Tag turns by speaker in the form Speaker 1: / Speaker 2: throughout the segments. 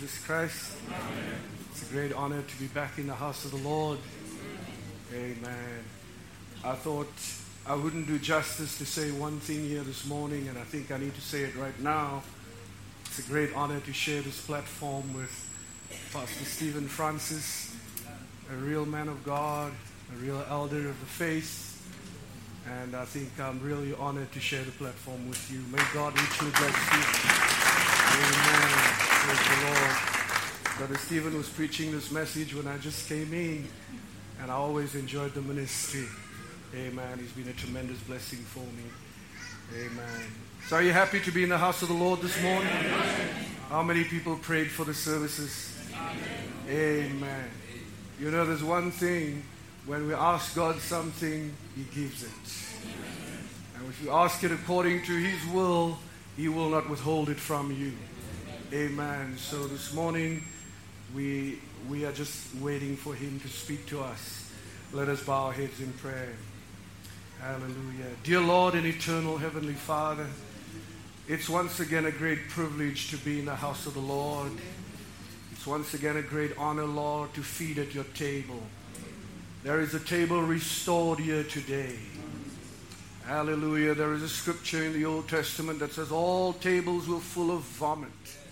Speaker 1: Jesus Christ. Amen. It's a great honor to be back in the house of the Lord. Amen. I thought I wouldn't do justice to say one thing here this morning, and I think I need to say it right now. It's a great honor to share this platform with Pastor Stephen Francis, a real man of God, a real elder of the faith. And I think I'm really honored to share the platform with you. May God richly bless you. Amen. Praise the Lord. Brother Stephen was preaching this message when I just came in, and I always enjoyed the ministry. Amen. He's been a tremendous blessing for me. Amen. So are you happy to be in the house of the Lord this morning? Amen. How many people prayed for the services? Amen. You know, there's one thing. When we ask God something, He gives it. And if you ask it according to His will, He will not withhold it from you. Amen. So this morning, we are just waiting for Him to speak to us. Let us bow our heads in prayer. Hallelujah. Dear Lord and eternal Heavenly Father, it's once again a great privilege to be in the house of the Lord. It's once again a great honor, Lord, to feed at your table. There is a table restored here today. Hallelujah. There is a scripture in the Old Testament that says all tables were full of vomit.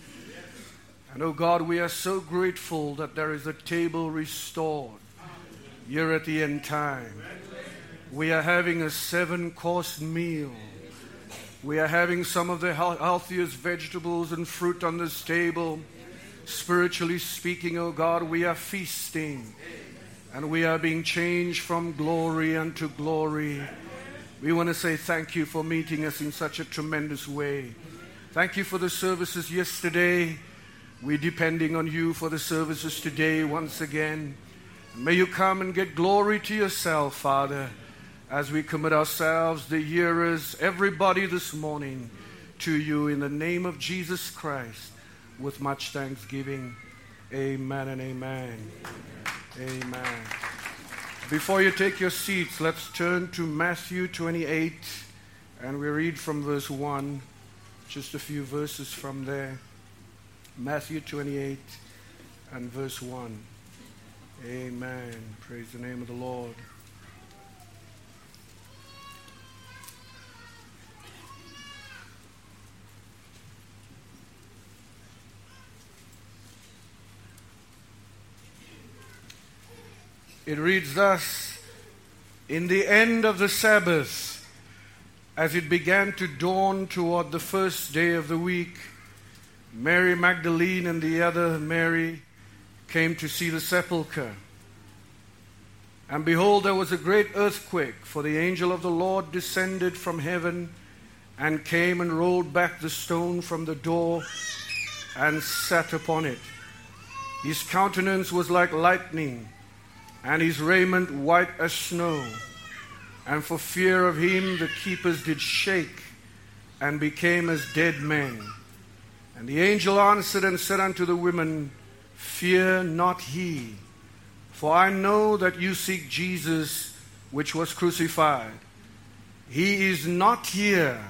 Speaker 1: And oh God, we are so grateful that there is a table restored here at the end time. We are having a 7-course meal. We are having some of the healthiest vegetables and fruit on this table. Spiritually speaking, oh God, we are feasting. And we are being changed from glory unto glory. We want to say thank you for meeting us in such a tremendous way. Thank you for the services yesterday. We're depending on you for the services today once again. May you come and get glory to yourself, Father, as we commit ourselves, the hearers, everybody this morning, to you in the name of Jesus Christ, with much thanksgiving. Amen and amen. Amen. Before you take your seats, let's turn to Matthew 28, and we read from verse 1, just a few verses from there. Matthew 28 and verse 1. Amen. Praise the name of the Lord. It reads thus: In the end of the Sabbath, as it began to dawn toward the first day of the week, Mary Magdalene and the other Mary came to see the sepulchre. And behold, there was a great earthquake, for the angel of the Lord descended from heaven and came and rolled back the stone from the door and sat upon it. His countenance was like lightning, and his raiment white as snow. And for fear of him the keepers did shake, and became as dead men. And the angel answered and said unto the women, Fear not ye, for I know that you seek Jesus, which was crucified. He is not here.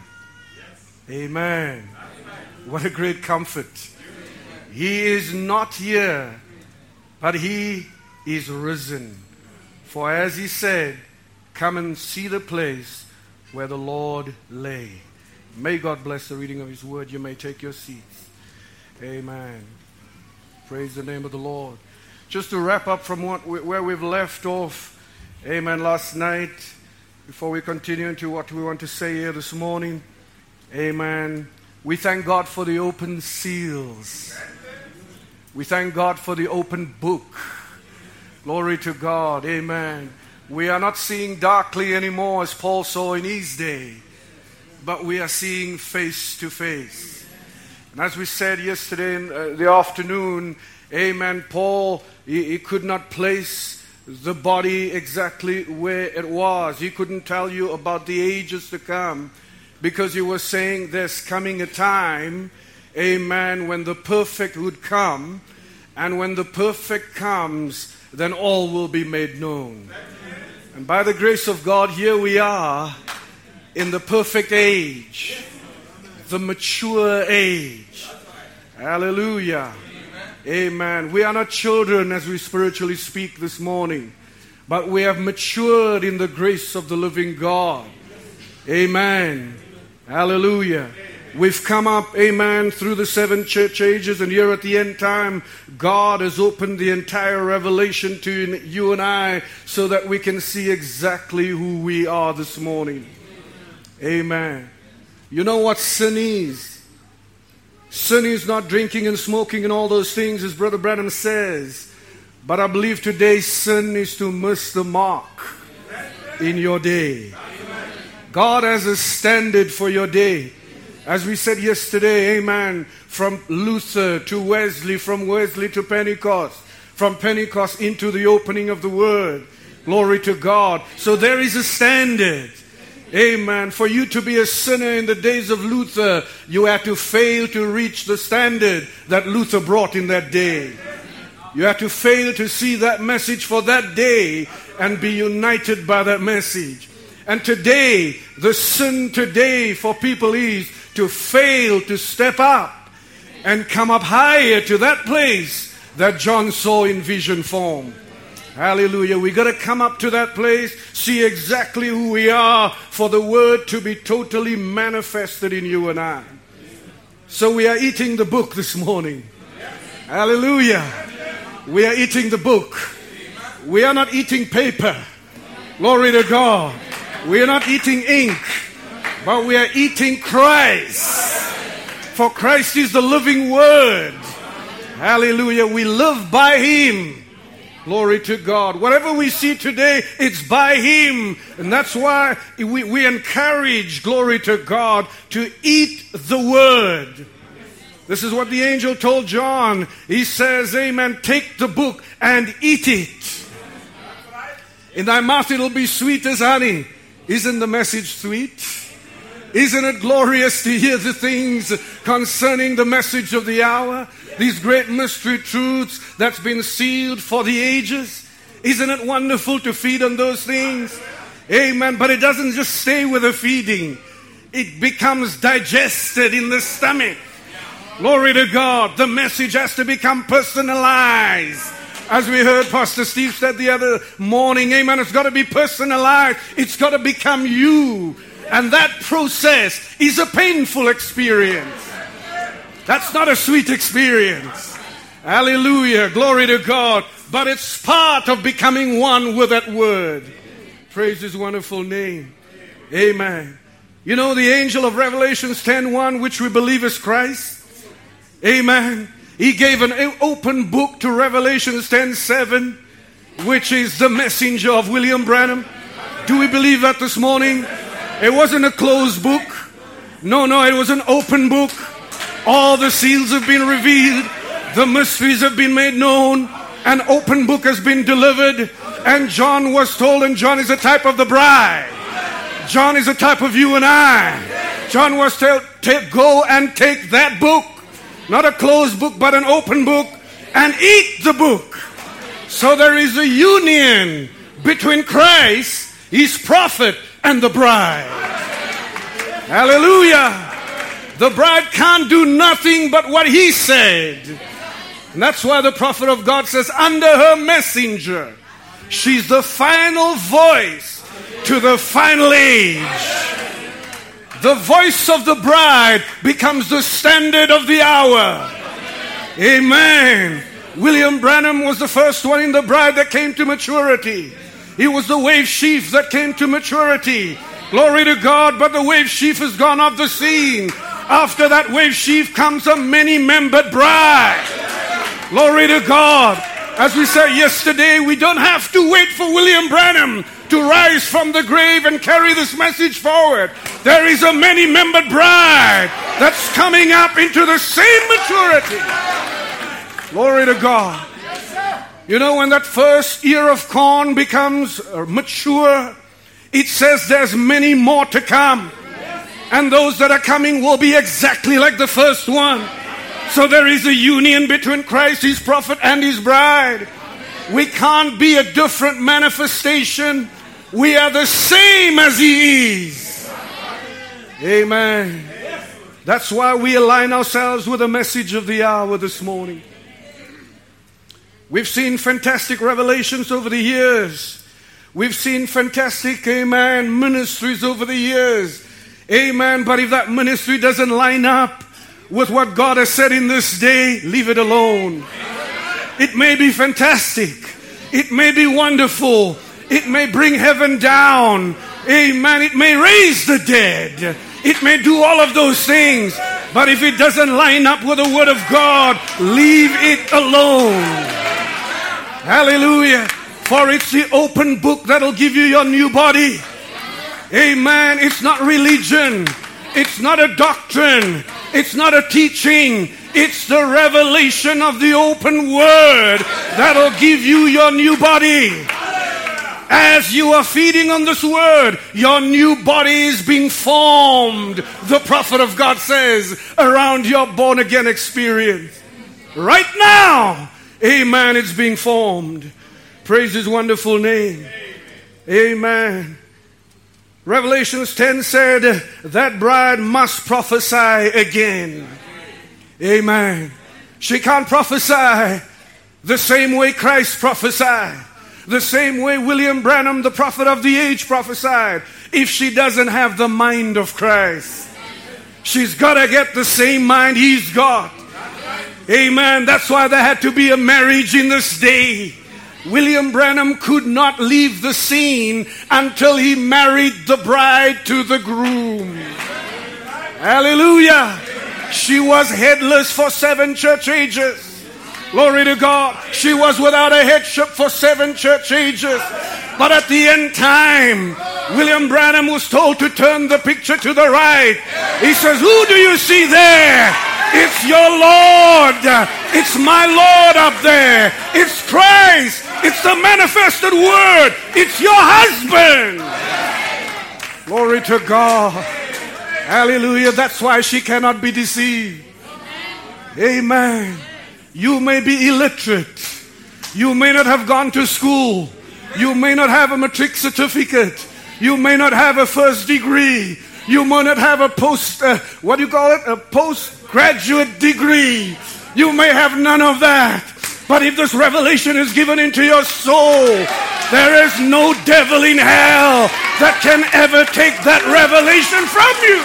Speaker 1: Amen. What a great comfort. He is not here, but he is risen. For as he said, come and see the place where the Lord lay. May God bless the reading of his word. You may take your seats. Amen. Praise the name of the Lord. Just to wrap up from where we've left off, amen, last night, before we continue into what we want to say here this morning, amen, we thank God for the open seals. We thank God for the open book. Glory to God. Amen. We are not seeing darkly anymore as Paul saw in his day, but we are seeing face to face. And as we said yesterday in the afternoon, amen, Paul, he could not place the body exactly where it was. He couldn't tell you about the ages to come, because he was saying there's coming a time, amen, when the perfect would come. And when the perfect comes, then all will be made known. And by the grace of God, here we are in the perfect age, the mature age. Hallelujah. Amen. We are not children as we spiritually speak this morning, but we have matured in the grace of the living God. Amen. Hallelujah. We've come up, amen, through the 7 church ages, and here at the end time, God has opened the entire revelation to you and I so that we can see exactly who we are this morning. Amen. You know what sin is? Sin is not drinking and smoking and all those things, as Brother Branham says. But I believe today sin is to miss the mark in your day. God has a standard for your day. As we said yesterday, amen, from Luther to Wesley, from Wesley to Pentecost, from Pentecost into the opening of the Word. Glory to God. So there is a standard. Amen. For you to be a sinner in the days of Luther, you had to fail to reach the standard that Luther brought in that day. You had to fail to see that message for that day and be united by that message. And today, the sin today for people is to fail to step up and come up higher to that place that John saw in vision form. Hallelujah. We got to come up to that place, see exactly who we are for the Word to be totally manifested in you and I. So we are eating the book this morning. Hallelujah. We are eating the book. We are not eating paper. Glory to God. We are not eating ink, but we are eating Christ. For Christ is the living Word. Hallelujah. We live by Him. Glory to God. Whatever we see today, it's by Him. And that's why we encourage, glory to God, to eat the Word. This is what the angel told John. He says, amen, take the book and eat it. In thy mouth it'll be sweet as honey. Isn't the message sweet? Isn't it glorious to hear the things concerning the message of the hour? These great mystery truths that's been sealed for the ages. Isn't it wonderful to feed on those things? Amen. But it doesn't just stay with the feeding. It becomes digested in the stomach. Glory to God. The message has to become personalized. As we heard Pastor Steve said the other morning, amen, it's got to be personalized. It's got to become you. And that process is a painful experience. That's not a sweet experience. Hallelujah. Glory to God. But it's part of becoming one with that Word. Praise His wonderful name. Amen. You know the angel of Revelations 10:1, which we believe is Christ? Amen. He gave an open book to Revelations 10:7, which is the messenger of William Branham. Do we believe that this morning? It wasn't a closed book. No, it was an open book. All the seals have been revealed. The mysteries have been made known. An open book has been delivered. And John was told, and John is a type of the bride. John is a type of you and I. John was told, go and take that book. Not a closed book, but an open book. And eat the book. So there is a union between Christ, His prophet, and the bride. Hallelujah. The bride can't do nothing but what He said. And that's why the prophet of God says, under her messenger, she's the final voice to the final age. The voice of the bride becomes the standard of the hour. Amen. William Branham was the first one in the bride that came to maturity. He was the wave sheaf that came to maturity. Glory to God, but the wave sheaf has gone off the scene. After that wave sheaf comes a many-membered bride. Glory to God. As we said yesterday, we don't have to wait for William Branham to rise from the grave and carry this message forward. There is a many-membered bride that's coming up into the same maturity. Glory to God. You know, when that first ear of corn becomes mature, it says there's many more to come. And those that are coming will be exactly like the first one. So there is a union between Christ, His prophet, and His bride. We can't be a different manifestation. We are the same as He is. Amen. That's why we align ourselves with the message of the hour this morning. We've seen fantastic revelations over the years. We've seen fantastic, amen, ministries over the years. Amen. But if that ministry doesn't line up with what God has said in this day, leave it alone. It may be fantastic. It may be wonderful. It may bring heaven down. Amen. It may raise the dead. It may do all of those things. But if it doesn't line up with the Word of God, leave it alone. Hallelujah. For it's the open book that'll give you your new body. Amen. It's not religion. It's not a doctrine. It's not a teaching. It's the revelation of the open Word that'll give you your new body. As you are feeding on this Word, your new body is being formed, the prophet of God says, around your born-again experience. Right now, amen, it's being formed. Praise His wonderful name. Amen. Revelations 10 said, that bride must prophesy again. Amen. She can't prophesy the same way Christ prophesied. The same way William Branham, the prophet of the age, prophesied. If she doesn't have the mind of Christ, she's got to get the same mind He's got. Amen. That's why there had to be a marriage in this day. William Branham could not leave the scene until he married the bride to the groom. Hallelujah. She was headless for 7 church ages. Glory to God. She was without a headship for 7 church ages. But at the end time, William Branham was told to turn the picture to the right. He says, who do you see there? It's your Lord. It's my Lord up there. It's Christ. It's the manifested Word. It's your husband. Glory to God. Hallelujah. That's why she cannot be deceived. Amen. You may be illiterate. You may not have gone to school. You may not have a matric certificate. You may not have a first degree. You may not have a a postgraduate degree. You may have none of that. But if this revelation is given into your soul, there is no devil in hell that can ever take that revelation from you.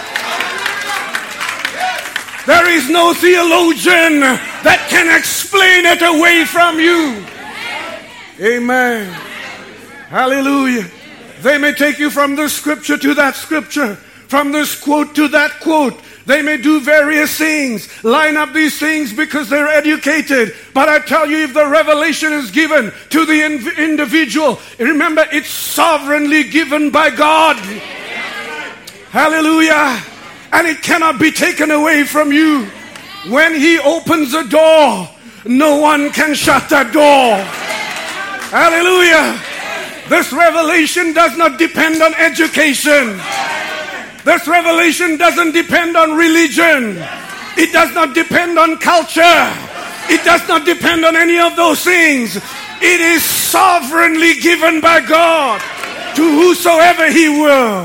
Speaker 1: There is no theologian that can explain it away from you. Amen. Hallelujah. They may take you from this scripture to that scripture, from this quote to that quote. They may do various things, line up these things because they're educated. But I tell you, if the revelation is given to the individual, remember, it's sovereignly given by God. Hallelujah. And it cannot be taken away from you. When He opens a door, no one can shut that door. Hallelujah. This revelation does not depend on education. This revelation doesn't depend on religion. It does not depend on culture. It does not depend on any of those things. It is sovereignly given by God to whosoever He will.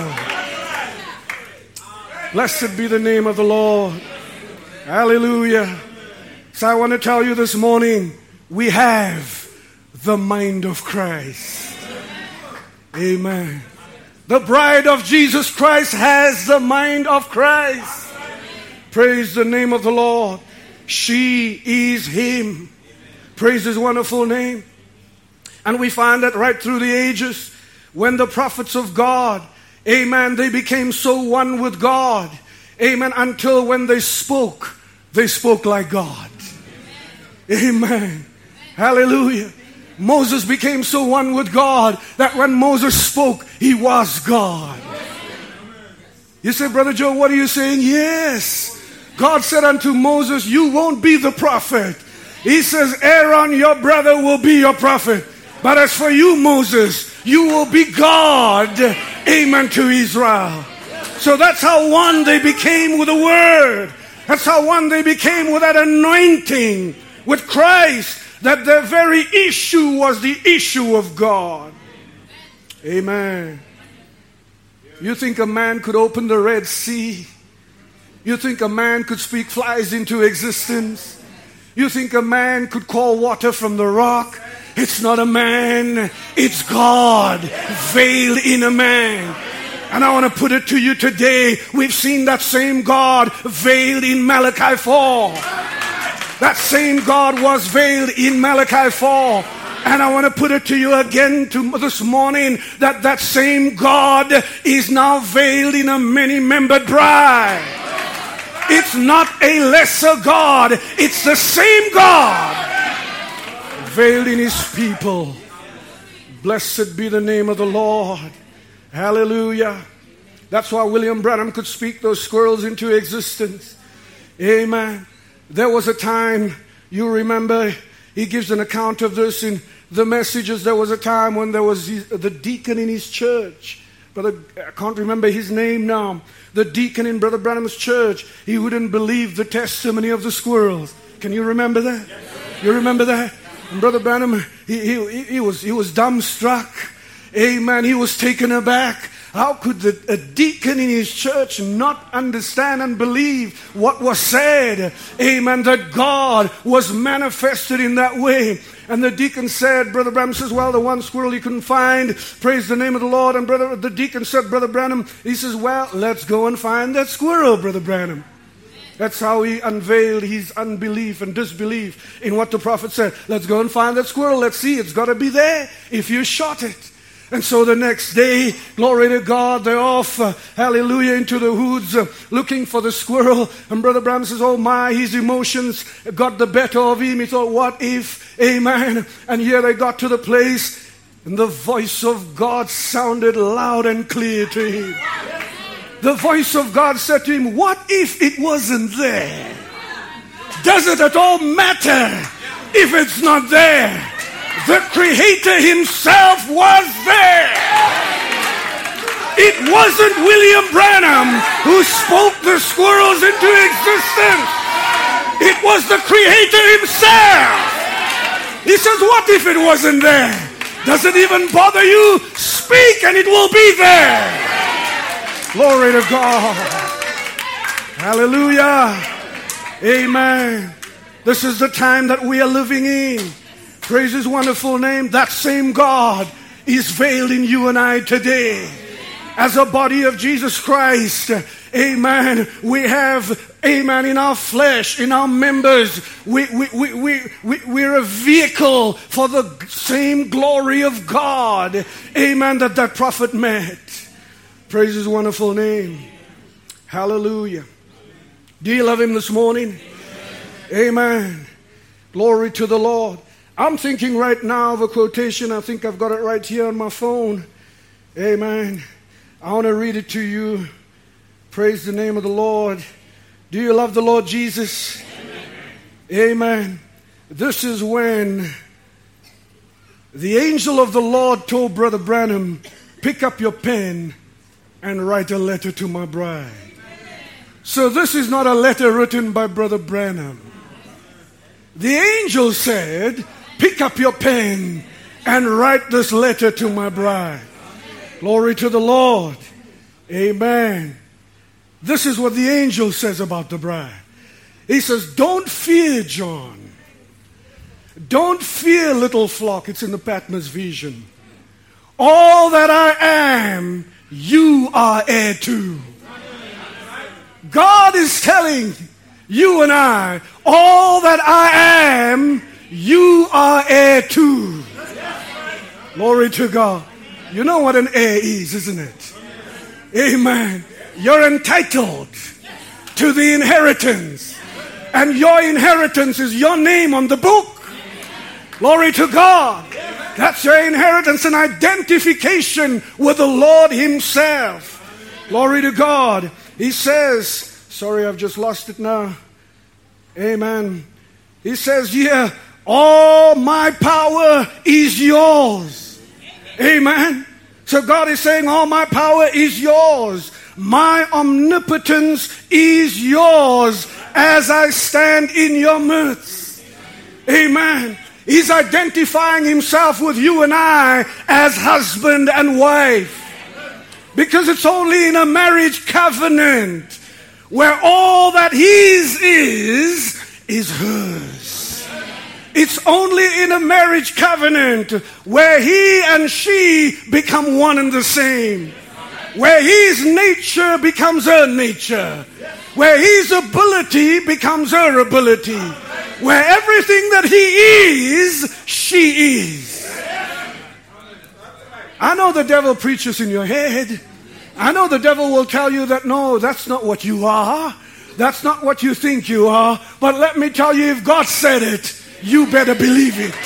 Speaker 1: Blessed be the name of the Lord. Hallelujah. So I want to tell you this morning, we have the mind of Christ. Amen. The bride of Jesus Christ has the mind of Christ. Praise the name of the Lord. She is Him. Praise His wonderful name. And we find that right through the ages, when the prophets of God, amen, they became so one with God. Amen. Until when they spoke like God. Amen. Hallelujah. Moses became so one with God that when Moses spoke, he was God. You say, Brother Joe, what are you saying? Yes. God said unto Moses, you won't be the prophet. He says, Aaron, your brother, will be your prophet. But as for you, Moses, you will be God. Amen to Israel. So that's how one they became with the Word. That's how one they became with that anointing with Christ. That their very issue was the issue of God. Amen. You think a man could open the Red Sea? You think a man could speak flies into existence? You think a man could call water from the rock? It's not a man, it's God veiled in a man. And I want to put it to you today, we've seen that same God veiled in Malachi 4. That same God was veiled in Malachi 4. And I want to put it to you again this morning, that same God is now veiled in a many-membered bride. It's not a lesser God, it's the same God veiled in his people. Blessed be the name of the Lord. Hallelujah. That's why William Branham could speak those squirrels into existence. Amen. There was a time, you remember, he gives an account of this in the Messages. There was a time when there was the deacon in his church. Brother, I can't remember his name now. The deacon in Brother Branham's church, he wouldn't believe the testimony of the squirrels. Can you remember that? Yes, you remember that? And Brother Branham, he was dumbstruck. Amen. He was taken aback. How could a deacon in his church not understand and believe what was said? Amen. That God was manifested in that way. And the deacon said, Brother Branham says, well, the one squirrel he couldn't find, praise the name of the Lord. And the deacon said, Brother Branham, he says, well, let's go and find that squirrel, Brother Branham. That's how he unveiled his unbelief and disbelief in what the prophet said. Let's go and find that squirrel. Let's see, it's got to be there if you shot it. And so the next day, glory to God, they're off, hallelujah, into the woods looking for the squirrel. And Brother Branham says, oh my, his emotions got the better of him. He thought, what if, amen. And here they got to the place, and the voice of God sounded loud and clear to him. The voice of God said to him, what if it wasn't there? Does it at all matter if it's not there? The Creator himself was there. It wasn't William Branham who spoke the squirrels into existence. It was the Creator himself. He says, what if it wasn't there? Doesn't even bother you. Speak and it will be there. Glory to God. Hallelujah. Amen. This is the time that we are living in. Praise his wonderful name. That same God is veiled in you and I today. As a body of Jesus Christ, amen, we have, amen, in our flesh, in our members, we're a vehicle for the same glory of God, amen, that prophet met. Praise his wonderful name. Hallelujah. Do you love him this morning? Amen. Glory to the Lord. I'm thinking right now of a quotation. I think I've got it right here on my phone. Amen. I want to read it to you. Praise the name of the Lord. Do you love the Lord Jesus? Amen. Amen. This is when the angel of the Lord told Brother Branham, pick up your pen and write a letter to my bride. So this is not a letter written by Brother Branham. The angel said, pick up your pen and write this letter to my bride. Glory to the Lord. Amen. This is what the angel says about the bride. He says, don't fear, John. Don't fear, little flock. It's in the Patmos vision. All that I am, you are heir to. God is telling you and I, all that I am, you are heir to. Glory to God. You know what an heir is, isn't it? Amen. You're entitled to the inheritance. And your inheritance is your name on the book. Glory to God. That's your inheritance, an identification with the Lord himself. Glory to God. He says, sorry, I've just lost it now. Amen. He says, yeah, all my power is yours. Amen. So God is saying, all my power is yours. My omnipotence is yours as I stand in your midst. Amen. He's identifying himself with you and I as husband and wife. Because it's only in a marriage covenant where all that his is hers. It's only in a marriage covenant where he and she become one and the same. Where his nature becomes her nature. Where his ability becomes her ability. Where everything that he is, she is. I know the devil preaches in your head. I know the devil will tell you that, no, that's not what you are. That's not what you think you are. But let me tell you, if God said it, you better believe it.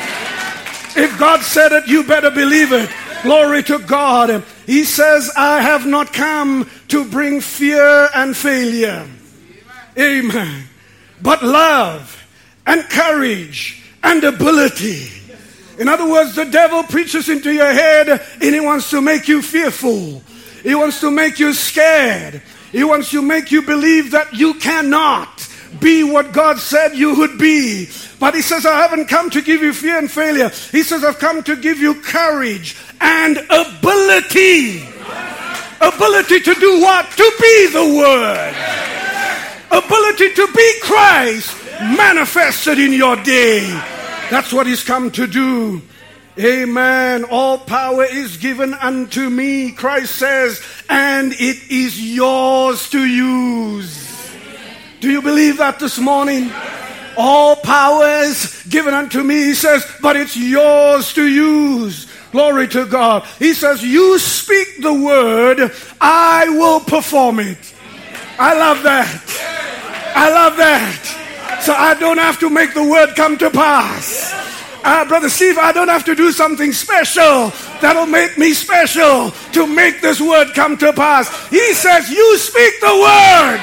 Speaker 1: If God said it, you better believe it. Glory to God. He says, I have not come to bring fear and failure. Amen. But love and courage and ability. In other words, the devil preaches into your head and he wants to make you fearful. He wants to make you scared. He wants to make you believe that you cannot be what God said you would be. But he says, I haven't come to give you fear and failure. He says, I've come to give you courage and ability. Ability to do what? To be the Word. Ability to be Christ manifested in your day. That's what he's come to do. Amen. All power is given unto me, Christ says, and it is yours to use. Do you believe that this morning? All power is given unto me, he says, but it's yours to use. Glory to God. He says, you speak the word, I will perform it. I love that. I love that. So I don't have to make the word come to pass. Brother Steve, I don't have to do something special that'll make me special to make this word come to pass. He says, you speak the word,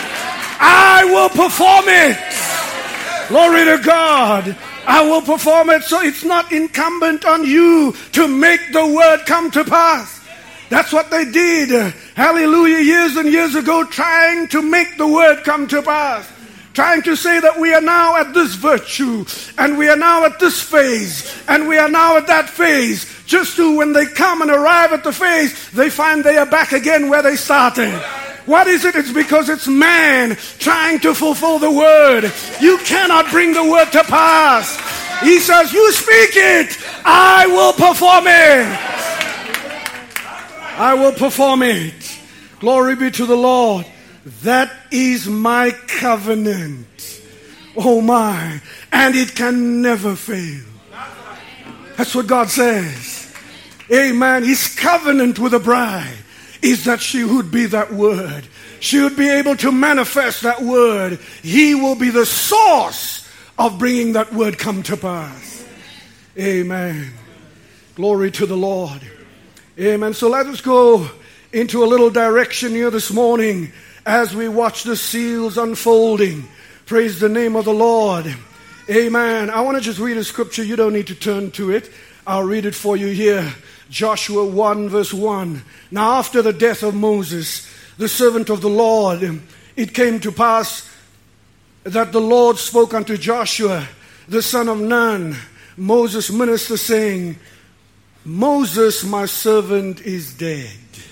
Speaker 1: I will perform it. Glory to God. I will perform it. So it's not incumbent on you to make the word come to pass. That's what they did. Hallelujah. Years and years ago, trying to make the word come to pass. Trying to say that we are now at this virtue, and we are now at this phase, and we are now at that phase. Just to, when they come and arrive at the phase, they find they are back again where they started. What is it? It's because it's man trying to fulfill the word. You cannot bring the word to pass. He says, you speak it, I will perform it. I will perform it. Glory be to the Lord. That is my covenant. Oh my. And it can never fail. That's what God says. Amen. His covenant with the bride is that she would be that word. She would be able to manifest that word. He will be the source of bringing that word come to pass. Amen. Glory to the Lord. Amen. So let us go into a little direction here this morning as we watch the seals unfolding. Praise the name of the Lord. Amen. I want to just read a scripture. You don't need to turn to it. I'll read it for you here. Joshua 1 verse 1. Now after the death of Moses, the servant of the Lord, it came to pass that the Lord spoke unto Joshua, the son of Nun, Moses' minister, saying, Moses, my servant, is dead.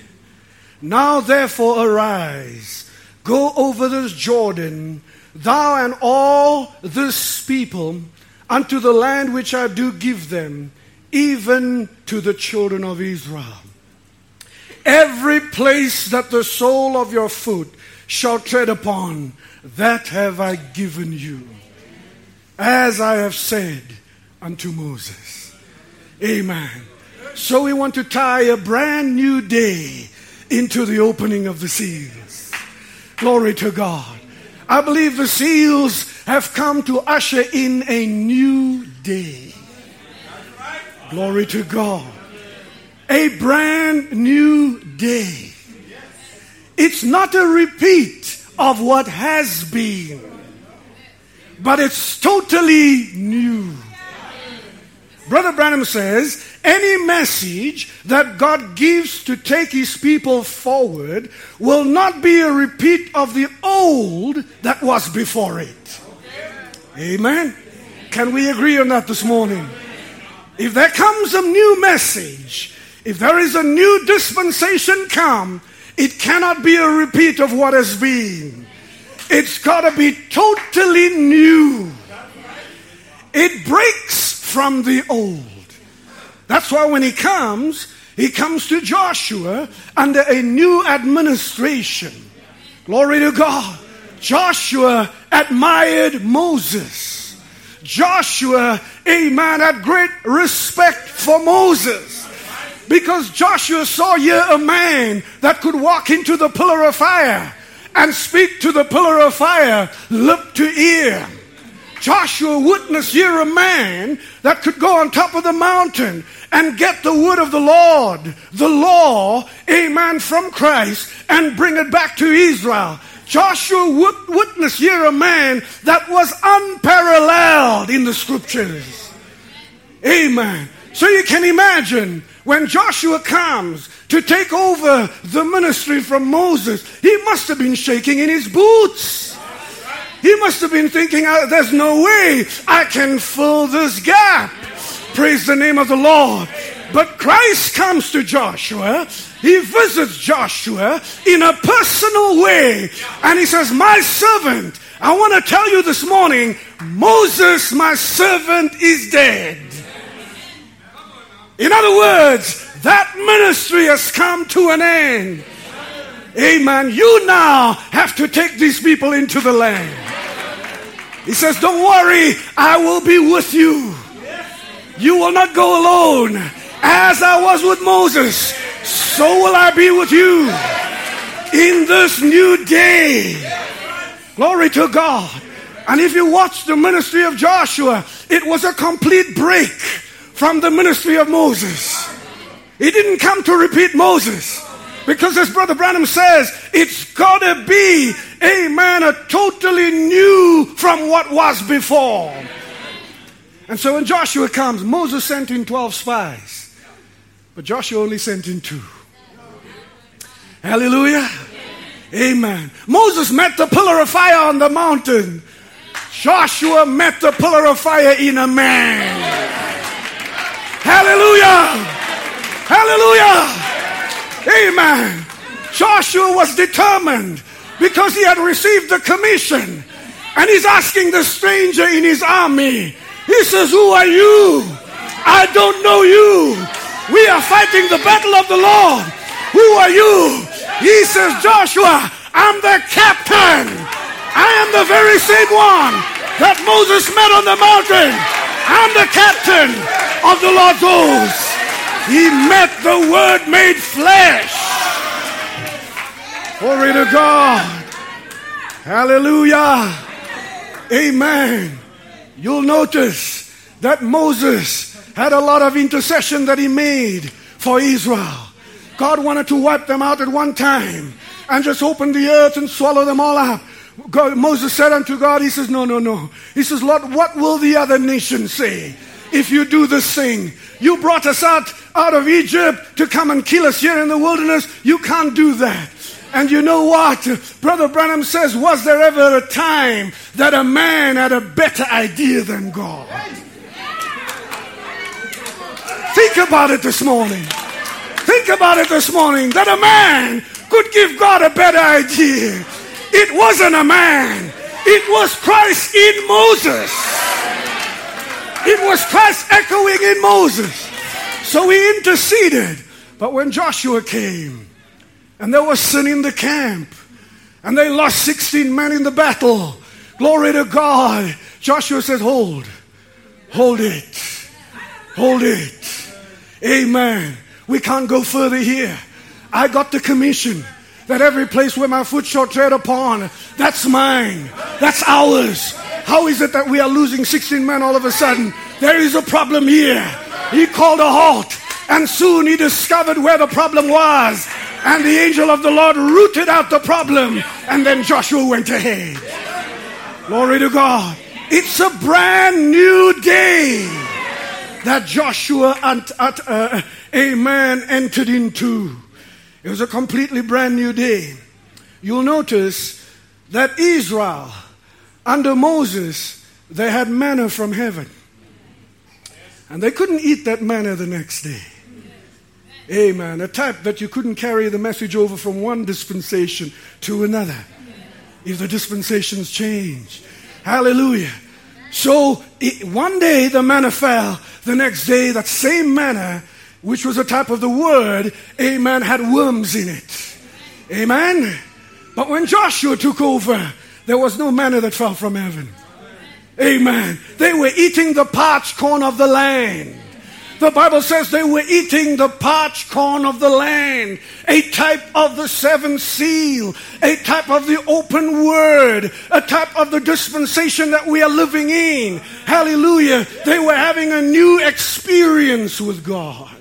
Speaker 1: Now therefore arise, go over this Jordan, thou and all this people, unto the land which I do give them, even to the children of Israel. Every place that the sole of your foot shall tread upon, that have I given you, as I have said unto Moses. Amen. So we want to tie a brand new day into the opening of the seals. Glory to God. I believe the seals have come to usher in a new day. Glory to God. A brand new day. It's not a repeat of what has been, but it's totally new. Brother Branham says, any message that God gives to take his people forward will not be a repeat of the old that was before it. Amen. Can we agree on that this morning? If there comes a new message, if there is a new dispensation come, it cannot be a repeat of what has been. It's got to be totally new. It breaks from the old. That's why when he comes to Joshua under a new administration. Glory to God. Joshua admired Moses. Joshua, amen, had great respect for Moses. Because Joshua saw here a man that could walk into the pillar of fire and speak to the pillar of fire, lip to ear. Joshua witnessed here a man that could go on top of the mountain and get the word of the Lord, the law, amen, from Christ and bring it back to Israel. Joshua witnessed here a man that was unparalleled in the scriptures. Amen. So you can imagine when Joshua comes to take over the ministry from Moses, he must have been shaking in his boots. He must have been thinking, there's no way I can fill this gap. Praise the name of the Lord. But Christ comes to Joshua. He visits Joshua in a personal way. And he says, my servant, I want to tell you this morning, Moses, my servant, is dead. In other words, that ministry has come to an end. Amen. You now have to take these people into the land. He says, don't worry, I will be with you. You will not go alone. As I was with Moses, so will I be with you in this new day. Glory to God. And if you watch the ministry of Joshua, it was a complete break from the ministry of Moses. He didn't come to repeat Moses. Because as Brother Branham says, it's got to be, amen, a totally new from what was before. And so when Joshua comes, Moses sent in 12 spies. But Joshua only sent in 2. Hallelujah. Amen. Moses met the pillar of fire on the mountain. Joshua met the pillar of fire in a man. Hallelujah. Hallelujah. Amen. Joshua was determined because he had received the commission. And he's asking the stranger in his army. He says, who are you? I don't know you. We are fighting the battle of the Lord. Who are you? He says, Joshua, I'm the captain. I am the very same one that Moses met on the mountain. I'm the captain of the Lord's hosts. He met the Word made flesh. Glory to God. Hallelujah. Amen. You'll notice that Moses had a lot of intercession that he made for Israel. God wanted to wipe them out at one time and just open the earth and swallow them all up. Moses said unto God, he says, no. He says, Lord, what will the other nations say if you do this thing? You brought us out of Egypt to come and kill us here in the wilderness. You can't do that. And you know what? Brother Branham says, was there ever a time that a man had a better idea than God? Think about it this morning. Think about it this morning, that a man could give God a better idea. It wasn't a man. It was Christ in Moses. It was Christ echoing in Moses. So he interceded. But when Joshua came, and there was sin in the camp, and they lost 16 men in the battle, glory to God, Joshua says, hold it. Amen. We can't go further here. I got the commission that every place where my foot shall tread upon, that's mine. That's ours. How is it that we are losing 16 men all of a sudden? There is a problem here. He called a halt, and soon he discovered where the problem was. And the angel of the Lord rooted out the problem, and then Joshua went ahead. Glory to God. It's a brand new day that Joshua, amen, entered into. It was a completely brand new day. You'll notice that Israel, under Moses, they had manna from heaven. And they couldn't eat that manna the next day. Amen. A type that you couldn't carry the message over from one dispensation to another if the dispensations change. Hallelujah. So one day the manna fell. The next day that same manna, which was a type of the word, amen, had worms in it. Amen. But when Joshua took over, there was no manna that fell from heaven. Amen. They were eating the parched corn of the land. The Bible says they were eating the parched corn of the land, a type of the seventh seal, a type of the open word, a type of the dispensation that we are living in. Hallelujah. They were having a new experience with God.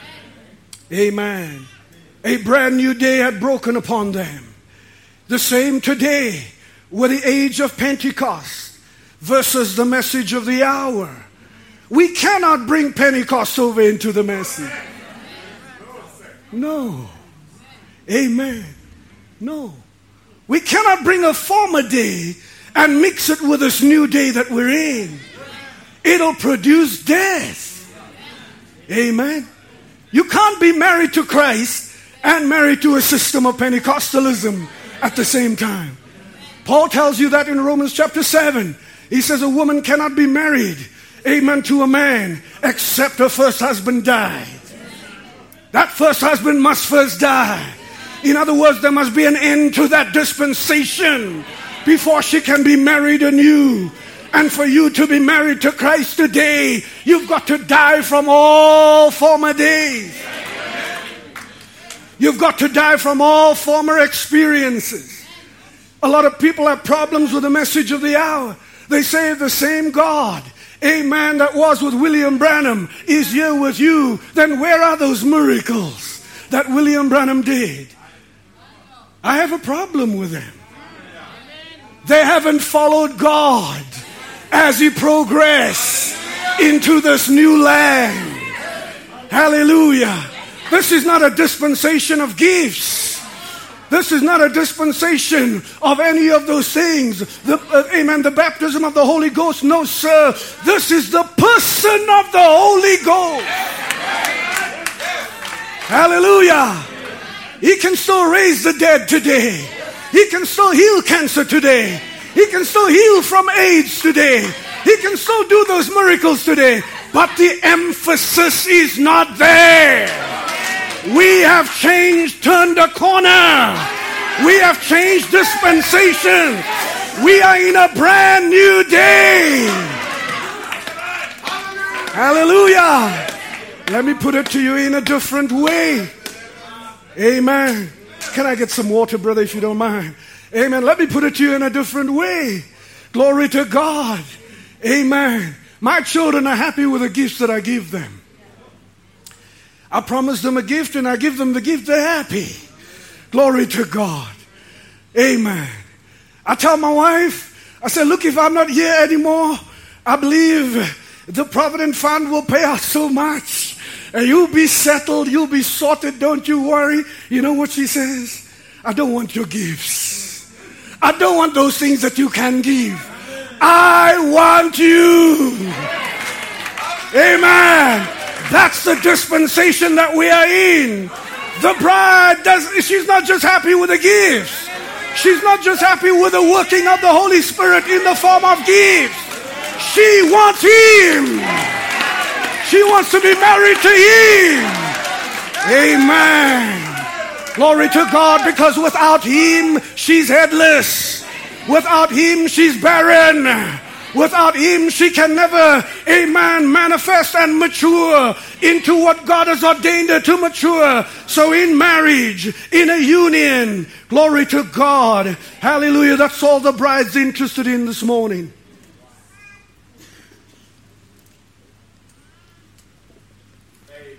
Speaker 1: Amen. A brand new day had broken upon them. The same today with the age of Pentecost versus the message of the hour. We cannot bring Pentecost over into the message. No. Amen. No. We cannot bring a former day and mix it with this new day that we're in. It'll produce death. Amen. You can't be married to Christ and married to a system of Pentecostalism at the same time. Paul tells you that in Romans chapter 7. He says a woman cannot be married, amen, to a man except her first husband died. That first husband must first die. In other words, there must be an end to that dispensation before she can be married anew. And for you to be married to Christ today, you've got to die from all former days. You've got to die from all former experiences. A lot of people have problems with the message of the hour. They say the same God, amen, that was with William Branham is here with you. Then where are those miracles that William Branham did? I have a problem with them. They haven't followed God as he progressed into this new land. Hallelujah. This is not a dispensation of gifts. This is not a dispensation of any of those things. Amen. The baptism of the Holy Ghost. No, sir. This is the person of the Holy Ghost. Hallelujah. He can still raise the dead today. He can still heal cancer today. He can still heal from AIDS today. He can still do those miracles today. But the emphasis is not there. We have changed, turned a corner. We have changed dispensation. We are in a brand new day. Hallelujah. Let me put it to you in a different way. Amen. Can I get some water, brother, if you don't mind? Amen. Let me put it to you in a different way. Glory to God. Amen. My children are happy with the gifts that I give them. I promise them a gift and I give them the gift, they're happy. Glory to God. Amen. I tell my wife, I say, look, if I'm not here anymore, I believe the Provident Fund will pay out so much. And you'll be settled, you'll be sorted, don't you worry. You know what she says? I don't want your gifts. I don't want those things that you can give. I want you. Amen. That's the dispensation that we are in. The bride she's not just happy with the gifts. She's not just happy with the working of the Holy Spirit in the form of gifts. She wants him. She wants to be married to him. Amen. Glory to God, because without him, she's headless. Without him, she's barren. Without him, she can never, amen, manifest and mature into what God has ordained her to mature. So in marriage, in a union, glory to God. Hallelujah. That's all the bride's interested in this morning. Amen.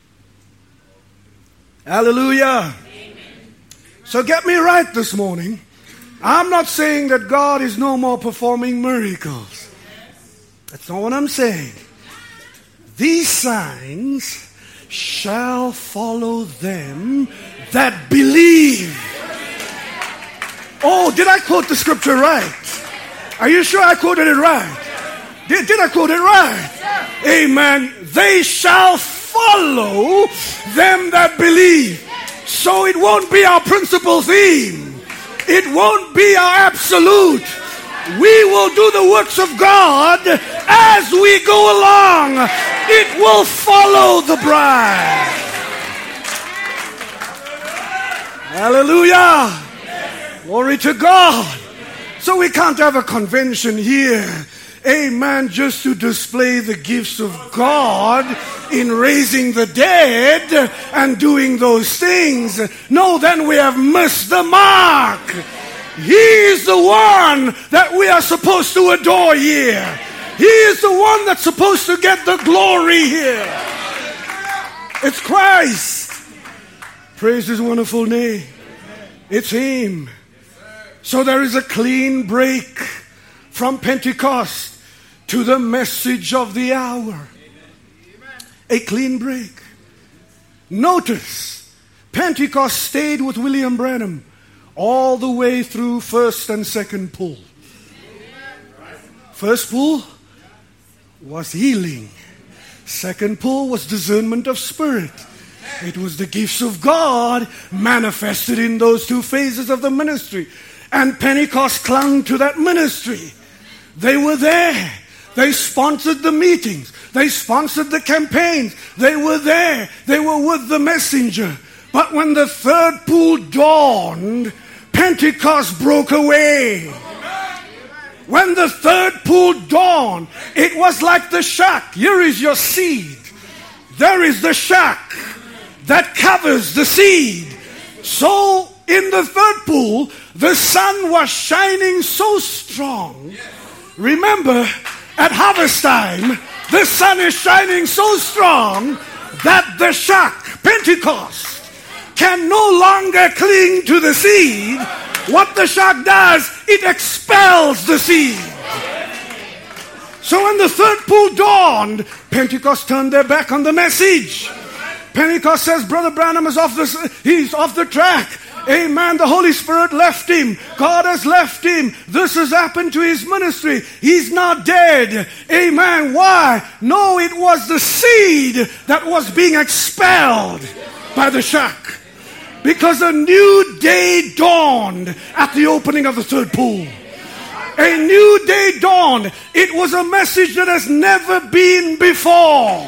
Speaker 1: Hallelujah. Amen. So get me right this morning. I'm not saying that God is no more performing miracles. That's not what I'm saying. These signs shall follow them that believe. Oh, did I quote the scripture right? Are you sure I quoted it right? Did I quote it right? Amen. They shall follow them that believe. So it won't be our principal theme. It won't be our absolute. We will do the works of God as we go along. It will follow the bride. Hallelujah. Glory to God. So we can't have a convention here, amen, just to display the gifts of God in raising the dead and doing those things. No, then we have missed the mark. He is the one that we are supposed to adore here. He is the one that's supposed to get the glory here. It's Christ. Praise His wonderful name. It's Him. So there is a clean break from Pentecost to the message of the hour. A clean break. Notice, Pentecost stayed with William Branham all the way through first and second pull. First pull was healing. Second pull was discernment of spirit. It was the gifts of God manifested in those two phases of the ministry. And Pentecost clung to that ministry. They were there. They sponsored the meetings. They sponsored the campaigns. They were there. They were with the messenger. But when the third pull dawned, Pentecost broke away. When the third pull dawned, it was like the shack. Here is your seed. There is the shack that covers the seed. So in the third pull, the sun was shining so strong. Remember, at harvest time, the sun is shining so strong that the shack, Pentecost, can no longer cling to the seed. What the shack does, it expels the seed. So when the third pull dawned, Pentecost turned their back on the message. Pentecost says, Brother Branham is he's off the track. Amen. The Holy Spirit left him. God has left him. This has happened to his ministry. He's not dead. Amen. Why? No, it was the seed that was being expelled by the shack. Because a new day dawned at the opening of the third pull. A new day dawned. It was a message that has never been before.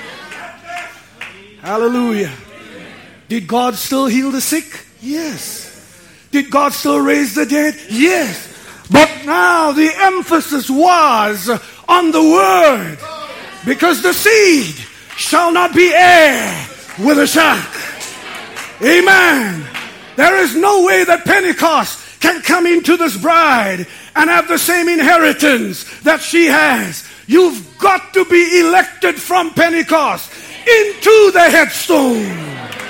Speaker 1: Hallelujah. Did God still heal the sick? Yes. Did God still raise the dead? Yes. But now the emphasis was on the word. Because the seed shall not be heir with a shack. Amen. There is no way that Pentecost can come into this bride and have the same inheritance that she has. You've got to be elected from Pentecost into the headstone.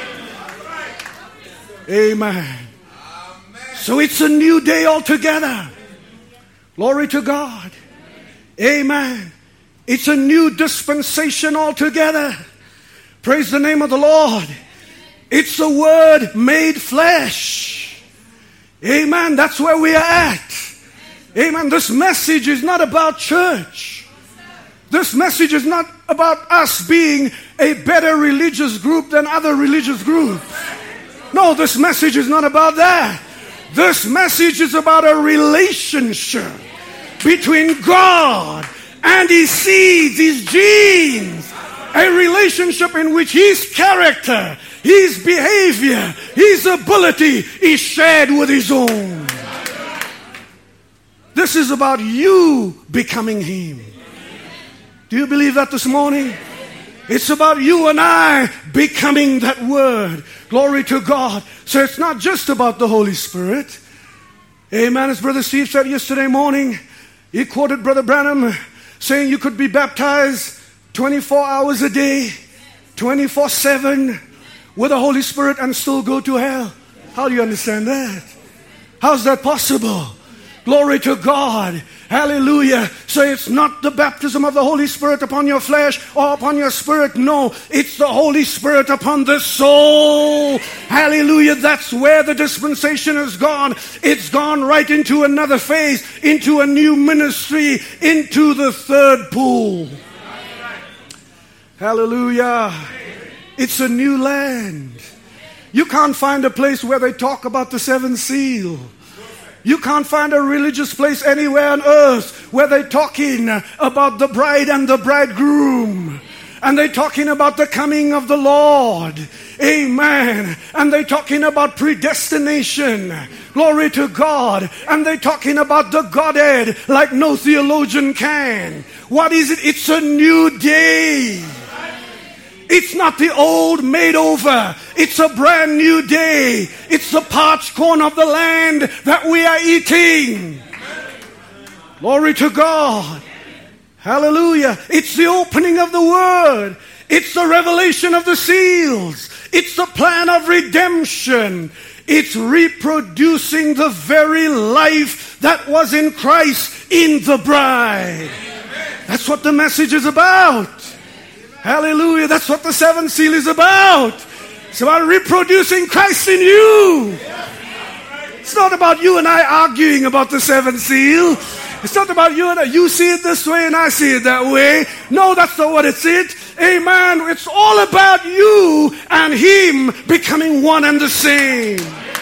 Speaker 1: Amen. So it's a new day altogether. Glory to God. Amen. It's a new dispensation altogether. Praise the name of the Lord. It's the Word made flesh. Amen. That's where we are at. Amen. This message is not about church. This message is not about us being a better religious group than other religious groups. No, this message is not about that. This message is about a relationship between God and His seeds, His genes. A relationship in which His character, His behavior, His ability is shared with His own. This is about you becoming Him. Do you believe that this morning? It's about you and I becoming that Word. Glory to God. So it's not just about the Holy Spirit. Amen. As Brother Steve said yesterday morning, he quoted Brother Branham saying you could be baptized 24 hours a day, 24/7 with the Holy Spirit and still go to hell. How do you understand that? How's that possible? Glory to God. Hallelujah. So it's not the baptism of the Holy Spirit upon your flesh or upon your spirit. No, it's the Holy Spirit upon the soul. Hallelujah. That's where the dispensation has gone. It's gone right into another phase, into a new ministry, into the third pool. Hallelujah. It's a new land. You can't find a place where they talk about the seventh seal. You can't find a religious place anywhere on earth where they're talking about the bride and the bridegroom. And they're talking about the coming of the Lord. Amen. And they're talking about predestination. Glory to God. And they're talking about the Godhead like no theologian can. What is it? It's a new day. It's not the old made over. It's a brand new day. It's the parched corn of the land that we are eating. Glory to God. Hallelujah. It's the opening of the Word. It's the revelation of the seals. It's the plan of redemption. It's reproducing the very life that was in Christ in the bride. That's what the message is about. Hallelujah. That's what the seventh seal is about. It's about reproducing Christ in you. It's not about you and I arguing about the seventh seal. It's not about you and I. You see it this way and I see it that way. No, that's not what it's it. Amen. It's all about you and Him becoming one and the same.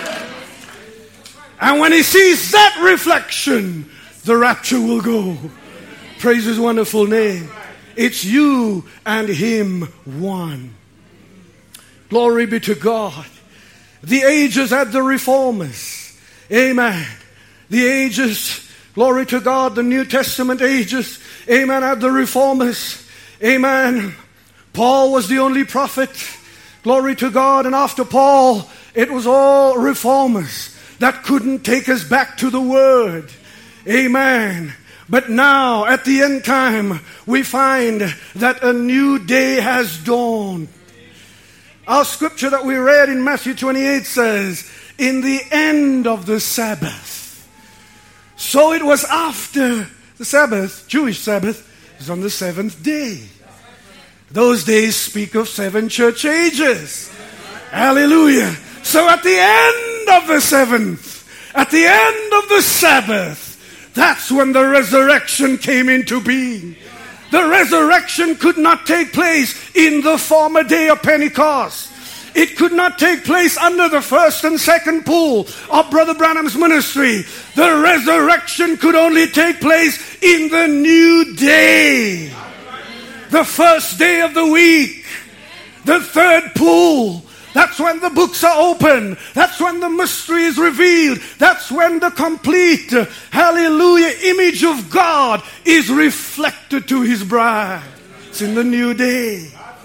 Speaker 1: And when He sees that reflection, the rapture will go. Praise His wonderful name. It's you and Him one. Glory be to God. The ages had the reformers. Amen. The ages, glory to God, the New Testament ages, amen, had the reformers. Amen. Paul was the only prophet. Glory to God. And after Paul, it was all reformers that couldn't take us back to the Word. Amen. But now, at the end time, we find that a new day has dawned. Our scripture that we read in Matthew 28 says, in the end of the Sabbath. So it was after the Sabbath, Jewish Sabbath, is on the seventh day. Those days speak of 7 church ages. Hallelujah. So at the end of the seventh, at the end of the Sabbath, that's when the resurrection came into being. The resurrection could not take place in the former day of Pentecost. It could not take place under the first and second pull of Brother Branham's ministry. The resurrection could only take place in the new day. The first day of the week. The third pull. That's when the books are open. That's when the mystery is revealed. That's when the complete, hallelujah, image of God is reflected to His bride. It's in the new day.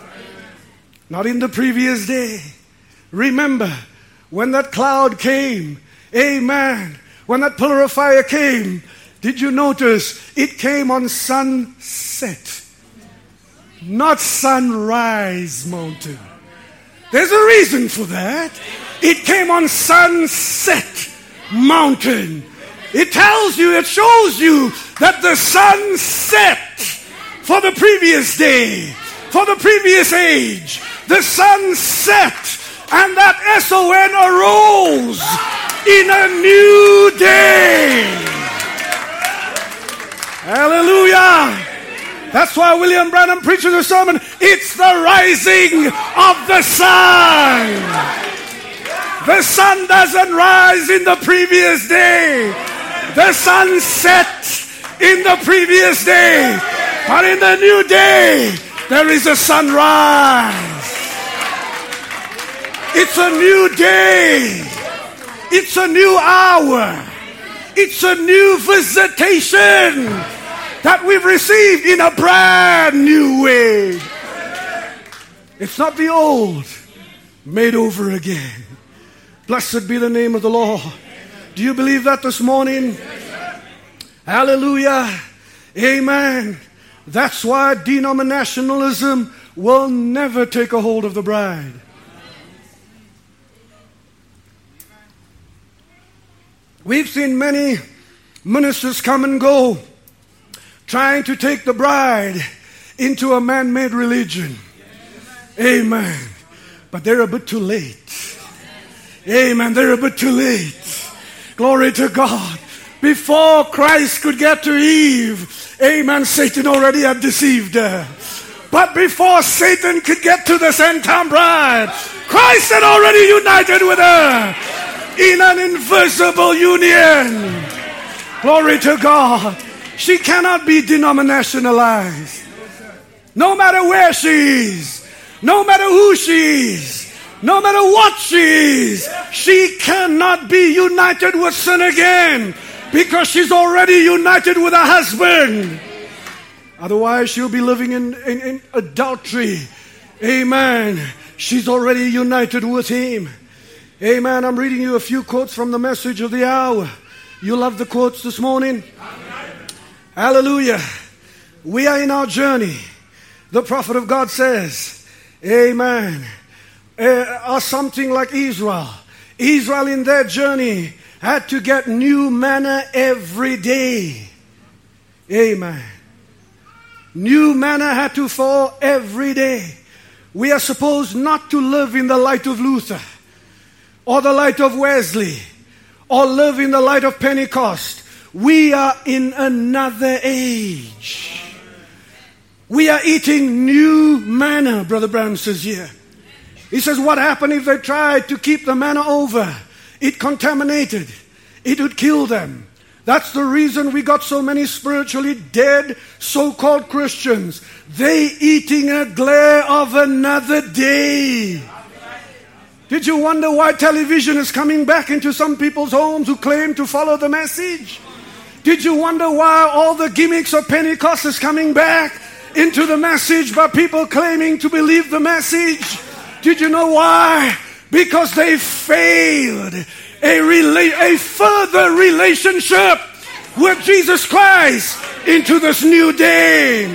Speaker 1: Not in the previous day. Remember, when that cloud came, amen, when that pillar of fire came, did you notice it came on sunset, not sunrise mountain? There's a reason for that. It came on Sunset Mountain. It tells you, it shows you that the sun set for the previous day, for the previous age. The sun set and that S-O-N arose in a new day. Hallelujah. That's why William Branham preaches a sermon. It's the rising of the sun. The sun doesn't rise in the previous day. The sun set in the previous day. But in the new day, there is a sunrise. It's a new day. It's a new hour. It's a new visitation that we've received in a brand new way. It's not the old made over again. Blessed be the name of the Lord. Do you believe that this morning? Hallelujah. Amen. That's why denominationalism will never take a hold of the bride. We've seen many ministers come and go trying to take the bride into a man-made religion. Amen. But they're a bit too late. Amen. They're a bit too late. Glory to God. Before Christ could get to Eve, amen, Satan already had deceived her. But before Satan could get to the end-time bride, Christ had already united with her. in an invisible union. Glory to God. She cannot be denominationalized. No matter where she is, no matter who she is, no matter what she is, she cannot be united with sin again because she's already united with her husband. Otherwise, she'll be living in adultery. Amen. She's already united with him. Amen. I'm reading you a few quotes from the Message of the Hour. You love the quotes this morning? Hallelujah. We are in our journey. The prophet of God says, amen, are something like Israel. Israel in their journey had to get new manna every day. Amen. New manna had to fall every day. We are supposed not to live in the light of Luther or the light of Wesley or live in the light of Pentecost. We are in another age. We are eating new manna, Brother Branham says here. He says, what happened if they tried to keep the manna over? It contaminated. It would kill them. That's the reason we got so many spiritually dead so-called Christians. They eating a glare of another day. Did you wonder why television is coming back into some people's homes who claim to follow the message? Did you wonder why all the gimmicks of Pentecost is coming back into the message by people claiming to believe the message? Did you know why? Because they failed a further relationship with Jesus Christ into this new day.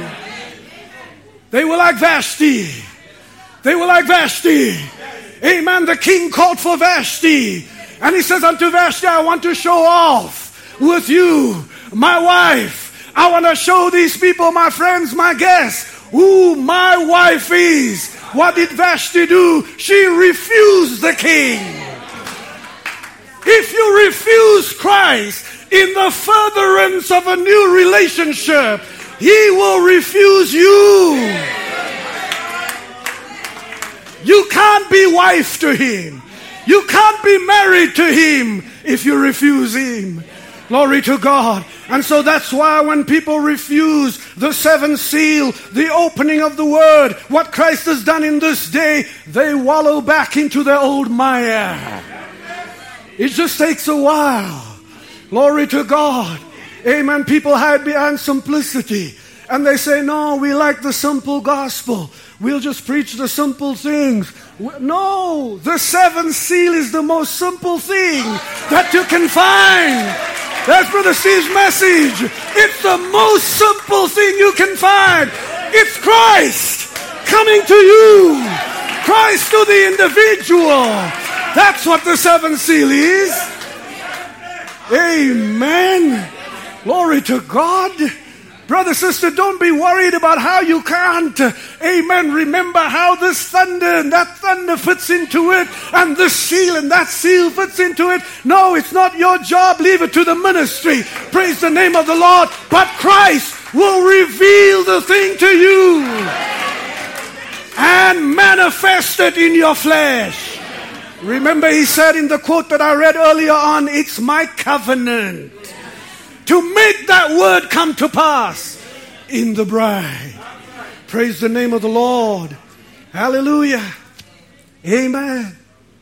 Speaker 1: They were like Vashti. They were like Vashti. Amen. The king called for Vashti. And he says unto Vashti, I want to show off with you, my wife. I want to show these people, my friends, my guests, who my wife is. What did Vashti do? She refused the king. If you refuse Christ in the furtherance of a new relationship, he will refuse you. You can't be wife to him. You can't be married to him if you refuse him. Glory to God. And so that's why when people refuse the seventh seal, the opening of the word, what Christ has done in this day, they wallow back into their old mire. It just takes a while. Glory to God. Amen. People hide behind simplicity. And they say, no, we like the simple gospel. We'll just preach the simple things. No, the seventh seal is the most simple thing that you can find. That's Brother Steve's message. It's the most simple thing you can find. It's Christ coming to you. Christ to the individual. That's what the seventh seal is. Amen. Glory to God. Brother, sister, don't be worried about how you can't, amen, remember how this thunder and that thunder fits into it, and this seal and that seal fits into it. No, it's not your job. Leave it to the ministry. Praise the name of the Lord. But Christ will reveal the thing to you and manifest it in your flesh. Remember, he said in the quote that I read earlier on, it's my covenant to make that word come to pass in the bride. Praise the name of the Lord. Hallelujah. Amen.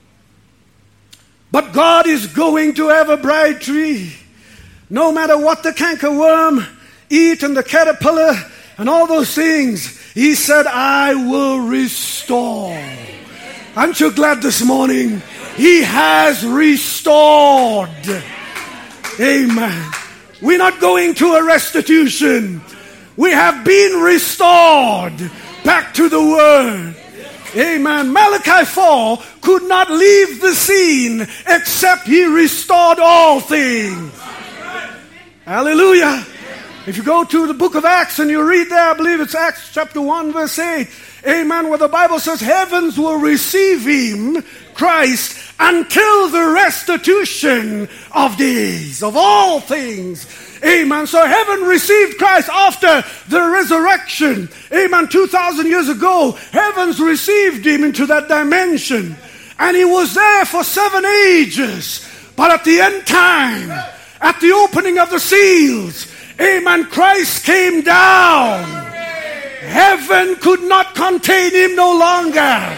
Speaker 1: But God is going to have a bride tree. No matter what the cankerworm eat and the caterpillar and all those things, he said, I will restore. Aren't you glad this morning? He has restored. Amen. We're not going to a restitution. We have been restored back to the Word. Amen. Malachi 4 could not leave the scene except he restored all things. Hallelujah. If you go to the book of Acts and you read there, I believe it's Acts chapter 1 verse 8. Amen. Where the Bible says heavens will receive him, Christ, until the restitution of days, of all things. Amen. So heaven received Christ after the resurrection. Amen. 2,000 years ago, heavens received him into that dimension. And he was there for 7 ages. But at the end time, at the opening of the seals, amen, Christ came down. Heaven could not contain him no longer.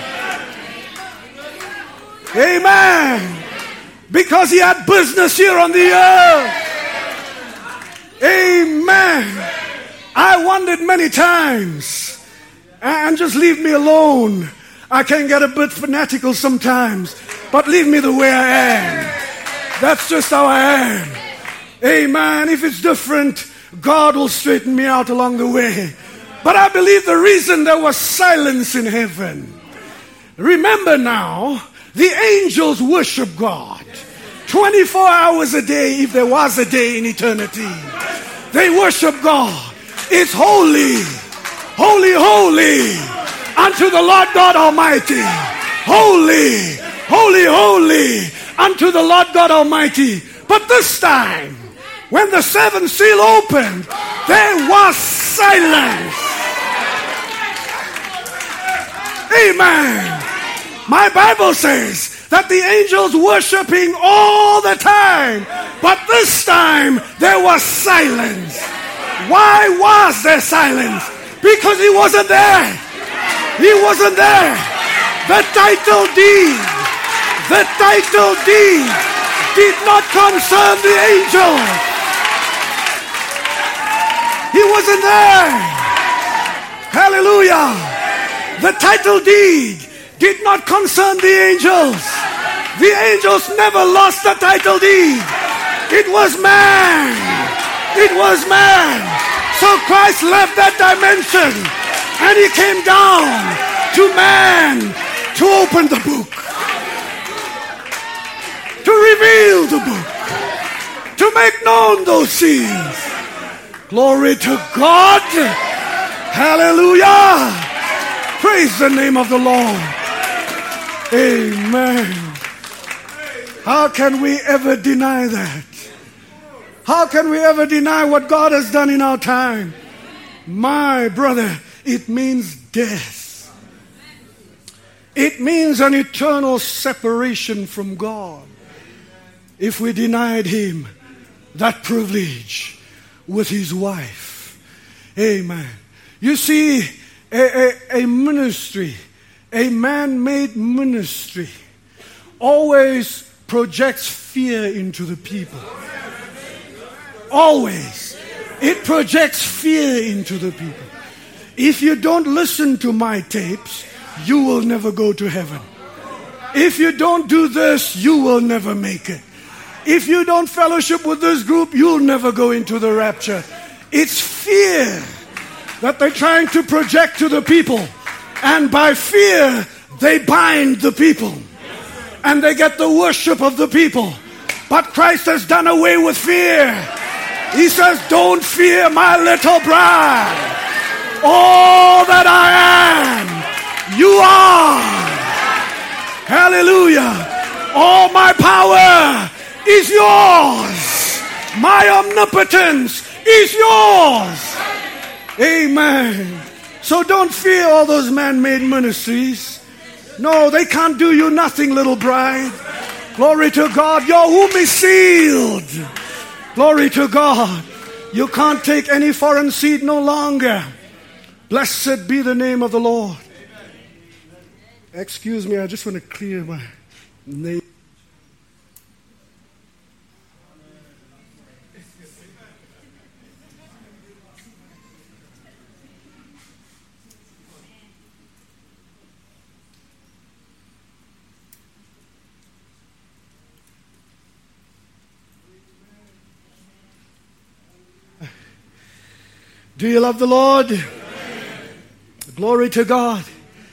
Speaker 1: Amen. Because he had business here on the earth. Amen. I wondered many times, and just leave me alone. I can get a bit fanatical sometimes, but leave me the way I am. That's just how I am. Amen. If it's different, God will straighten me out along the way. But I believe the reason there was silence in heaven. Remember now, the angels worship God 24 hours a day, if there was a day in eternity. They worship God. It's holy, holy, holy unto the Lord God Almighty. Holy, holy, holy unto the Lord God Almighty. But this time, when the 7th seal opened, there was silence. Amen. My Bible says that the angels worshiping all the time, but this time there was silence. Why was there silence? Because he wasn't there. He wasn't there. The title deed did not concern the angel. He wasn't there. Hallelujah. The title deed did not concern the angels. The angels never lost the title deed. It was man. It was man. So Christ left that dimension and he came down to man to open the book, to reveal the book, to make known those seals. Glory to God. Hallelujah. Praise the name of the Lord. Amen. How can we ever deny that? How can we ever deny what God has done in our time? My brother, it means death. It means an eternal separation from God. If we denied him that privilege with his wife. Amen. You see, a ministry, a man-made ministry, always projects fear into the people. Always. It projects fear into the people. If you don't listen to my tapes, you will never go to heaven. If you don't do this, you will never make it. If you don't fellowship with this group, you'll never go into the rapture. It's fear that they're trying to project to the people. And by fear, they bind the people. And they get the worship of the people. But Christ has done away with fear. He says, don't fear my little bride. All that I am, you are. Hallelujah. All my power is yours. My omnipotence is yours. Amen. So don't fear all those man-made ministries. No, they can't do you nothing, little bride. Glory to God. Your womb is sealed. Glory to God. You can't take any foreign seed no longer. Blessed be the name of the Lord. Excuse me, I just want to clear my name. Do you love the Lord? Amen. Glory to God.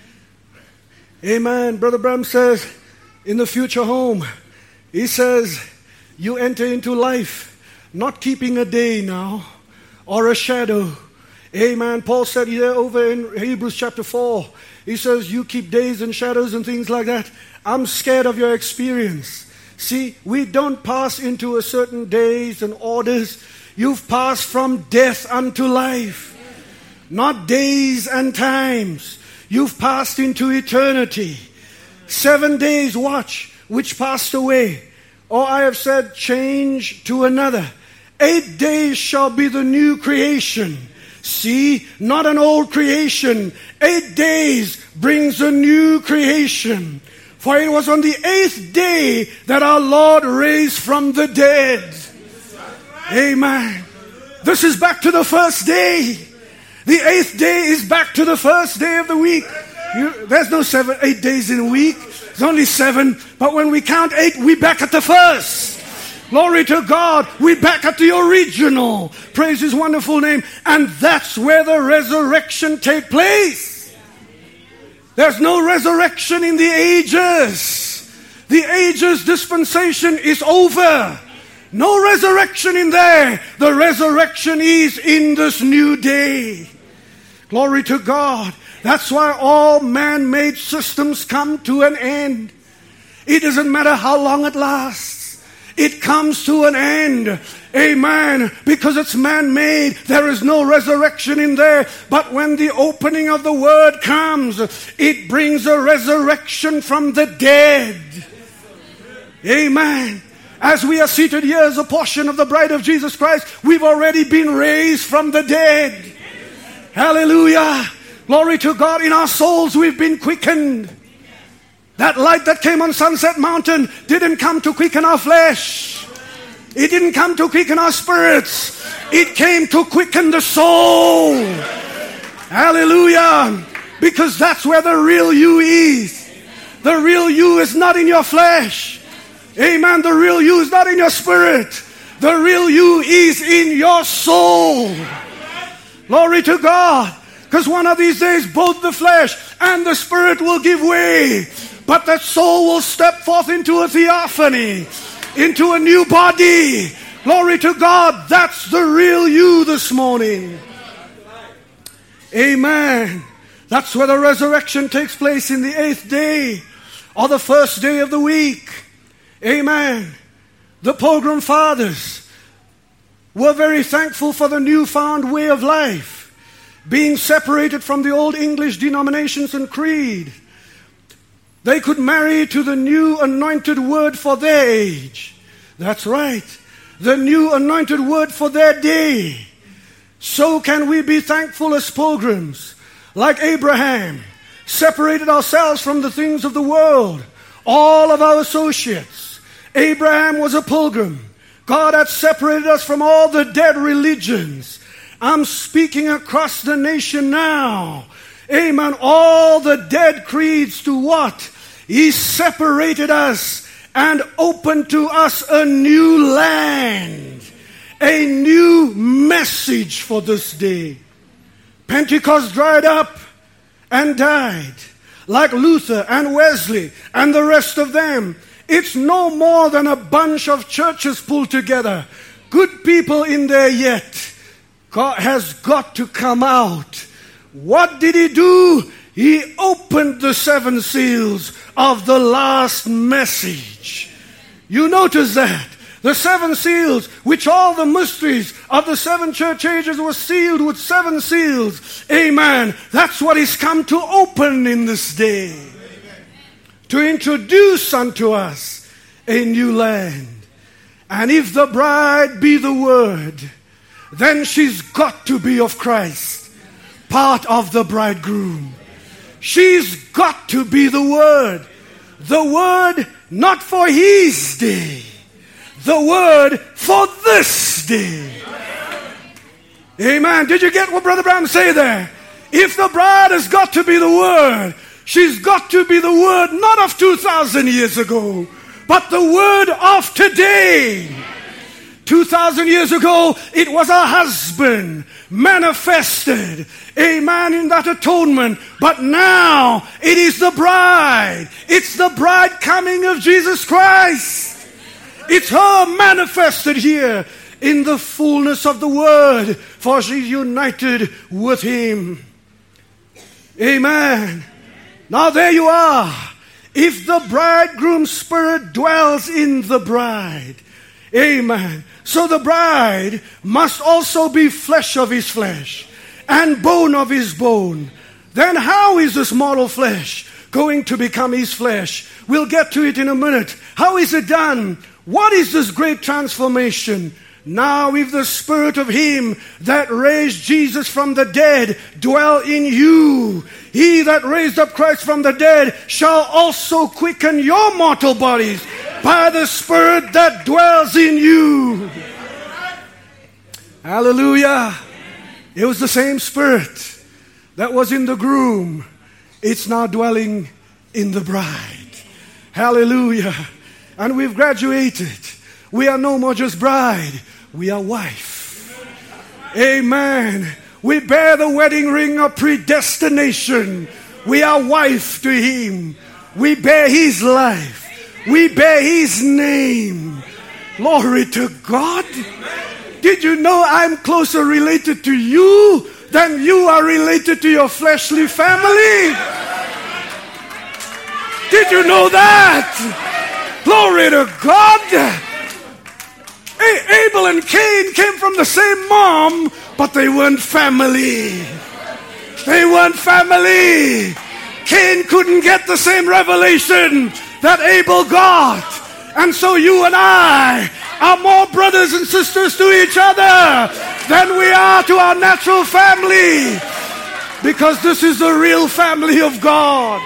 Speaker 1: Amen. Brother Bram says, in the future home, he says, you enter into life, not keeping a day now, or a shadow. Amen. Paul said here over in Hebrews chapter 4, he says, you keep days and shadows and things like that. I'm scared of your experience. See, we don't pass into a certain days and orders. You've passed from death unto life. Not days and times. You've passed into eternity. 7 days, watch, which passed away. Or I have said, change to another. 8 days shall be the new creation. See, not an old creation. 8 days brings a new creation. For it was on the 8th day that our Lord raised from the dead. Amen. This is back to the first day. The 8th day is back to the first day of the week. There's no 8 days in a week. There's only 7. But when we count 8, we're back at the first. Glory to God. We're back at the original. Praise His wonderful name. And that's where the resurrection takes place. There's no resurrection in the ages. The ages dispensation is over. No resurrection in there. The resurrection is in this new day. Glory to God. That's why all man-made systems come to an end. It doesn't matter how long it lasts. It comes to an end. Amen. Because it's man-made. There is no resurrection in there. But when the opening of the Word comes, it brings a resurrection from the dead. Amen. As we are seated here as a portion of the bride of Jesus Christ, we've already been raised from the dead. Hallelujah. Glory to God. In our souls we've been quickened. That light that came on Sunset Mountain didn't come to quicken our flesh. It didn't come to quicken our spirits. It came to quicken the soul. Hallelujah. Because that's where the real you is. The real you is not in your flesh. Amen. The real you is not in your spirit. The real you is in your soul. Glory to God. Because one of these days both the flesh and the spirit will give way. But that soul will step forth into a theophany, into a new body. Glory to God. That's the real you this morning. Amen. That's where the resurrection takes place in the 8th day or the first day of the week. Amen. The Pilgrim Fathers were very thankful for the newfound way of life, being separated from the old English denominations and creed. They could marry to the new anointed word for their age. That's right. The new anointed word for their day. So can we be thankful as pilgrims, like Abraham, separated ourselves from the things of the world, all of our associates. Abraham was a pilgrim. God had separated us from all the dead religions. I'm speaking across the nation now. Amen. All the dead creeds to what? He separated us and opened to us a new land. A new message for this day. Pentecost dried up and died. Like Luther and Wesley and the rest of them. It's no more than a bunch of churches pulled together. Good people in there yet. God has got to come out. What did He do? He opened the 7 seals of the last message. You notice that. The 7 seals, which all the mysteries of the 7 church ages were sealed with 7 seals. Amen. That's what He's come to open in this day. Amen. To introduce unto us a new land. And if the bride be the Word, then she's got to be of Christ, part of the bridegroom. She's got to be the Word. The Word not for His day. The Word for this day. Amen. Did you get what Brother Branham say there? If the bride has got to be the Word, she's got to be the Word not of 2,000 years ago, but the Word of today. 2,000 years ago, it was a husband manifested, amen, in that atonement. But now, it is the bride. It's the bride coming of Jesus Christ. It's her manifested here in the fullness of the Word, for she's united with Him. Amen. Now there you are. If the bridegroom's spirit dwells in the bride, amen. So the bride must also be flesh of His flesh and bone of His bone. Then how is this mortal flesh going to become his flesh. We'll get to it in a minute. How is it done? What is this great transformation? Now if the Spirit of him that raised Jesus from the dead dwell in you, he that raised up Christ from the dead shall also quicken your mortal bodies by the Spirit that dwells in you. Hallelujah. It was the same Spirit that was in the groom. It's now dwelling in the bride. Hallelujah. And we've graduated. We are no more just bride. We are wife. Amen. We bear the wedding ring of predestination. We are wife to him. We bear his life. We bear his name. Glory to God. Did you know I'm closer related to you than you are related to your fleshly family? Did you know that? Glory to God. Abel and Cain came from the same mom, but they weren't family. They weren't family. Cain couldn't get the same revelation that Abel got. And so you and I are more brothers and sisters to each other than we are to our natural family. Because this is the real family of God.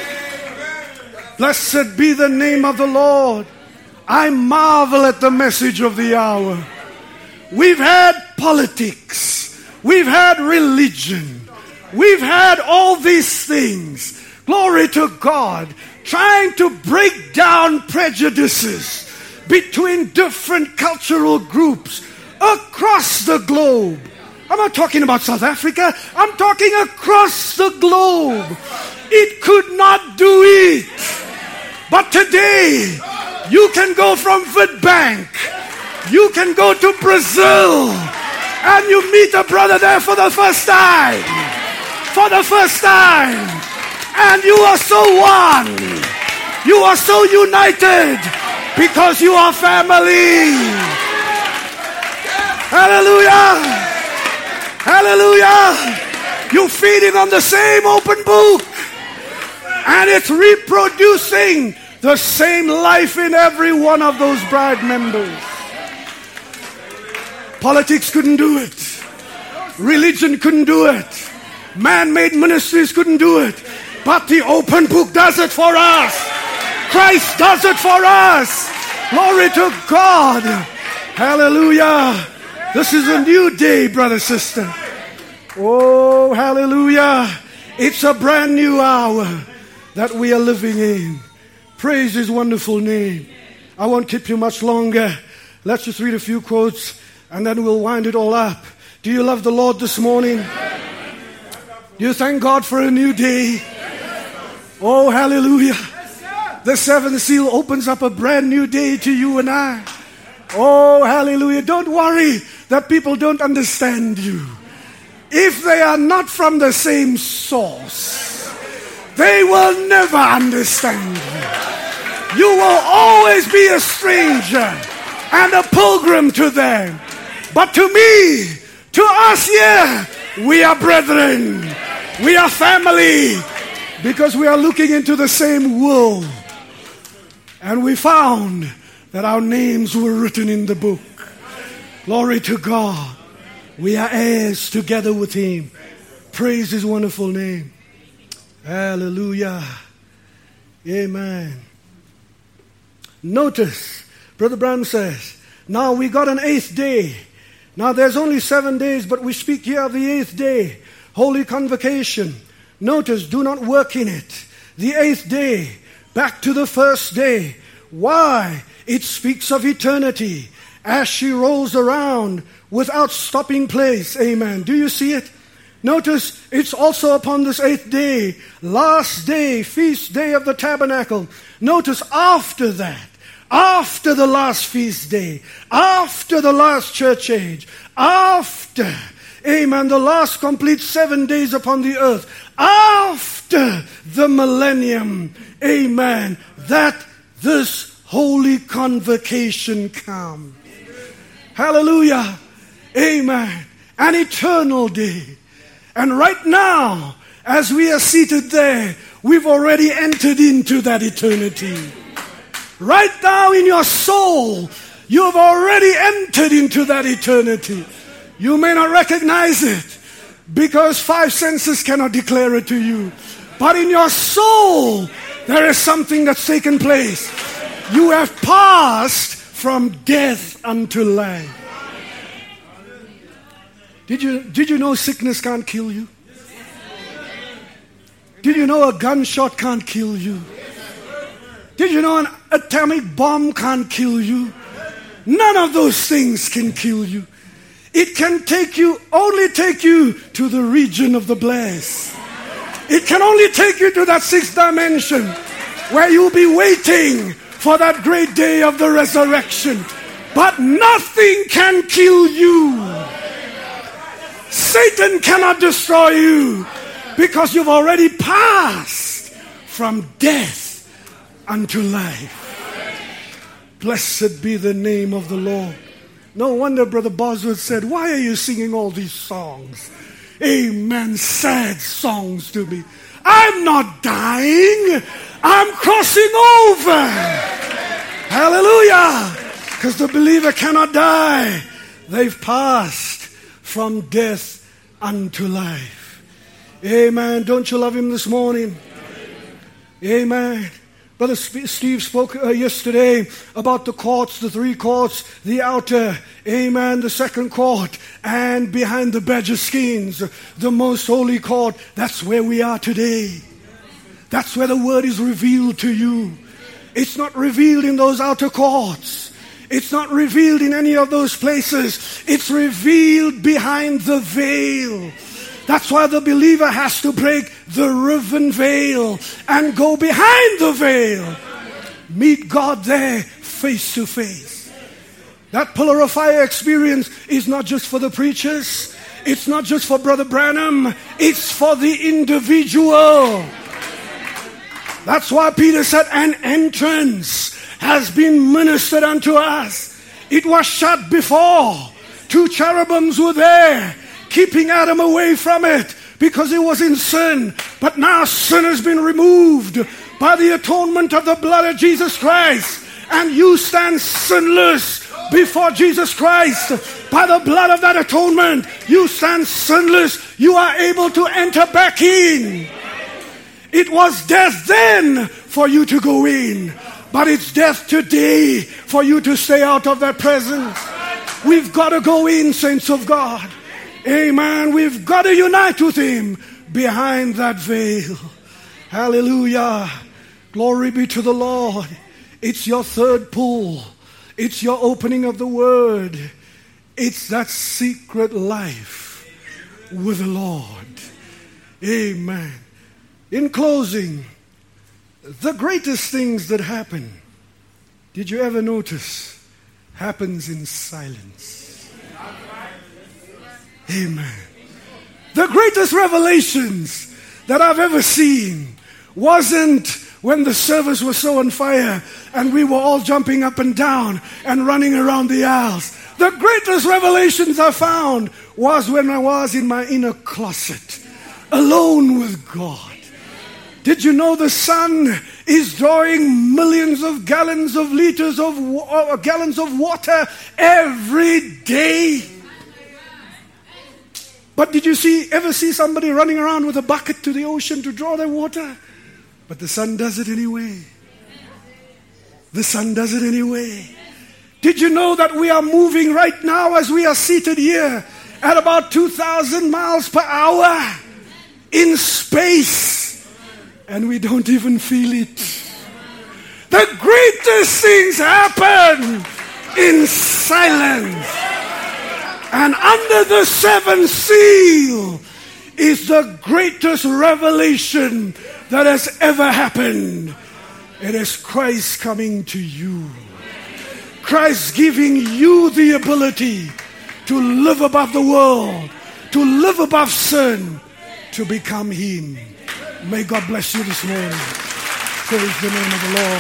Speaker 1: Blessed be the name of the Lord. I marvel at the message of the hour. We've had politics. We've had religion. We've had all these things. Glory to God. Trying to break down prejudices between different cultural groups across the globe. I'm not talking about South Africa. I'm talking across the globe. It could not do it. But today, you can go from Witbank. You can go to Brazil. And you meet a brother there for the first time. For the first time. And you are so one. You are so united. Because you are family. Hallelujah. Hallelujah. You're feeding on the same open book. And it's reproducing the same life in every one of those bride members. Politics couldn't do it. Religion couldn't do it. Man-made ministries couldn't do it. But the open book does it for us. Christ does it for us. Glory to God. Hallelujah. This is a new day, brother, sister. Oh, hallelujah. It's a brand new hour that we are living in. Praise his wonderful name. I won't keep you much longer. Let's just read a few quotes and then we'll wind it all up. Do you love the Lord this morning? Do you thank God for a new day? Oh, hallelujah. The seventh seal opens up a brand new day to you and I. Oh, hallelujah. Don't worry that people don't understand you. If they are not from the same source, they will never understand you. You will always be a stranger and a pilgrim to them. But to me, to us here, we are brethren. We are family. Because we are looking into the same world. And we found that our names were written in the book. Glory to God. We are heirs together with him. Praise his wonderful name. Hallelujah. Amen. Notice, Brother Branham says, now we got an 8th day. Now there's only 7 days, but we speak here of the 8th day. Holy Convocation. Notice, do not work in it. The 8th day, back to the first day. Why? It speaks of eternity as she rolls around without stopping place. Amen. Do you see it? Notice, it's also upon this 8th day, last day, feast day of the tabernacle. Notice, after that, after the last feast day, after the last church age, after, amen, the last complete 7 days upon the earth, after the millennium, amen, that this holy convocation comes. Hallelujah. Amen. An eternal day. And right now, as we are seated there, we've already entered into that eternity. Right now in your soul, you've already entered into that eternity. You may not recognize it because five senses cannot declare it to you. But in your soul, there is something that's taken place. You have passed from death unto life. Did you know sickness can't kill you? Did you know a gunshot can't kill you? Did you know an atomic bomb can't kill you? None of those things can kill you. It can only take you to the region of the blessed. It can only take you to that sixth dimension where you'll be waiting for that great day of the resurrection. But nothing can kill you. Satan cannot destroy you because you've already passed from death unto life. Blessed be the name of the Lord. No wonder Brother Bosworth said, why are you singing all these songs? Amen. Sad songs to me. I'm not dying. I'm crossing over. Hallelujah. Because the believer cannot die. They've passed from death unto life. Amen. Don't you love him this morning? Amen. Brother Steve spoke yesterday about the courts, the three courts, the outer, amen, the second court, and behind the badger skins, the most holy court. That's where we are today. That's where the word is revealed to you. It's not revealed in those outer courts. It's not revealed in any of those places. It's revealed behind the veil. That's why the believer has to break the riven veil and go behind the veil. Meet God there face to face. That pillar of fire experience is not just for the preachers. It's not just for Brother Branham. It's for the individual. That's why Peter said, an entrance has been ministered unto us. It was shut before. 2 cherubims were there, keeping Adam away from it because he was in sin. But now sin has been removed by the atonement of the blood of Jesus Christ. And you stand sinless before Jesus Christ. By the blood of that atonement, you stand sinless. You are able to enter back in. It was death then for you to go in. But it's death today for you to stay out of that presence. We've got to go in, saints of God. Amen. We've got to unite with him behind that veil. Hallelujah. Glory be to the Lord. It's your third pull. It's your opening of the word. It's that secret life with the Lord. Amen. In closing, the greatest things that happen, did you ever notice, happens in silence. Amen. The greatest revelations that I've ever seen wasn't when the service was so on fire and we were all jumping up and down and running around the aisles. The greatest revelations I found was when I was in my inner closet, alone with God. Did you know the sun is drawing millions of gallons of liters of gallons of water every day? But did you ever see somebody running around with a bucket to the ocean to draw their water? But the sun does it anyway. The sun does it anyway. Did you know that we are moving right now as we are seated here at about 2,000 miles per hour in space? And we don't even feel it. The greatest things happen in silence. And under the seventh seal is the greatest revelation that has ever happened. It is Christ coming to you. Christ giving you the ability to live above the world, to live above sin, to become him. May God bless you this morning. Praise the name of the Lord.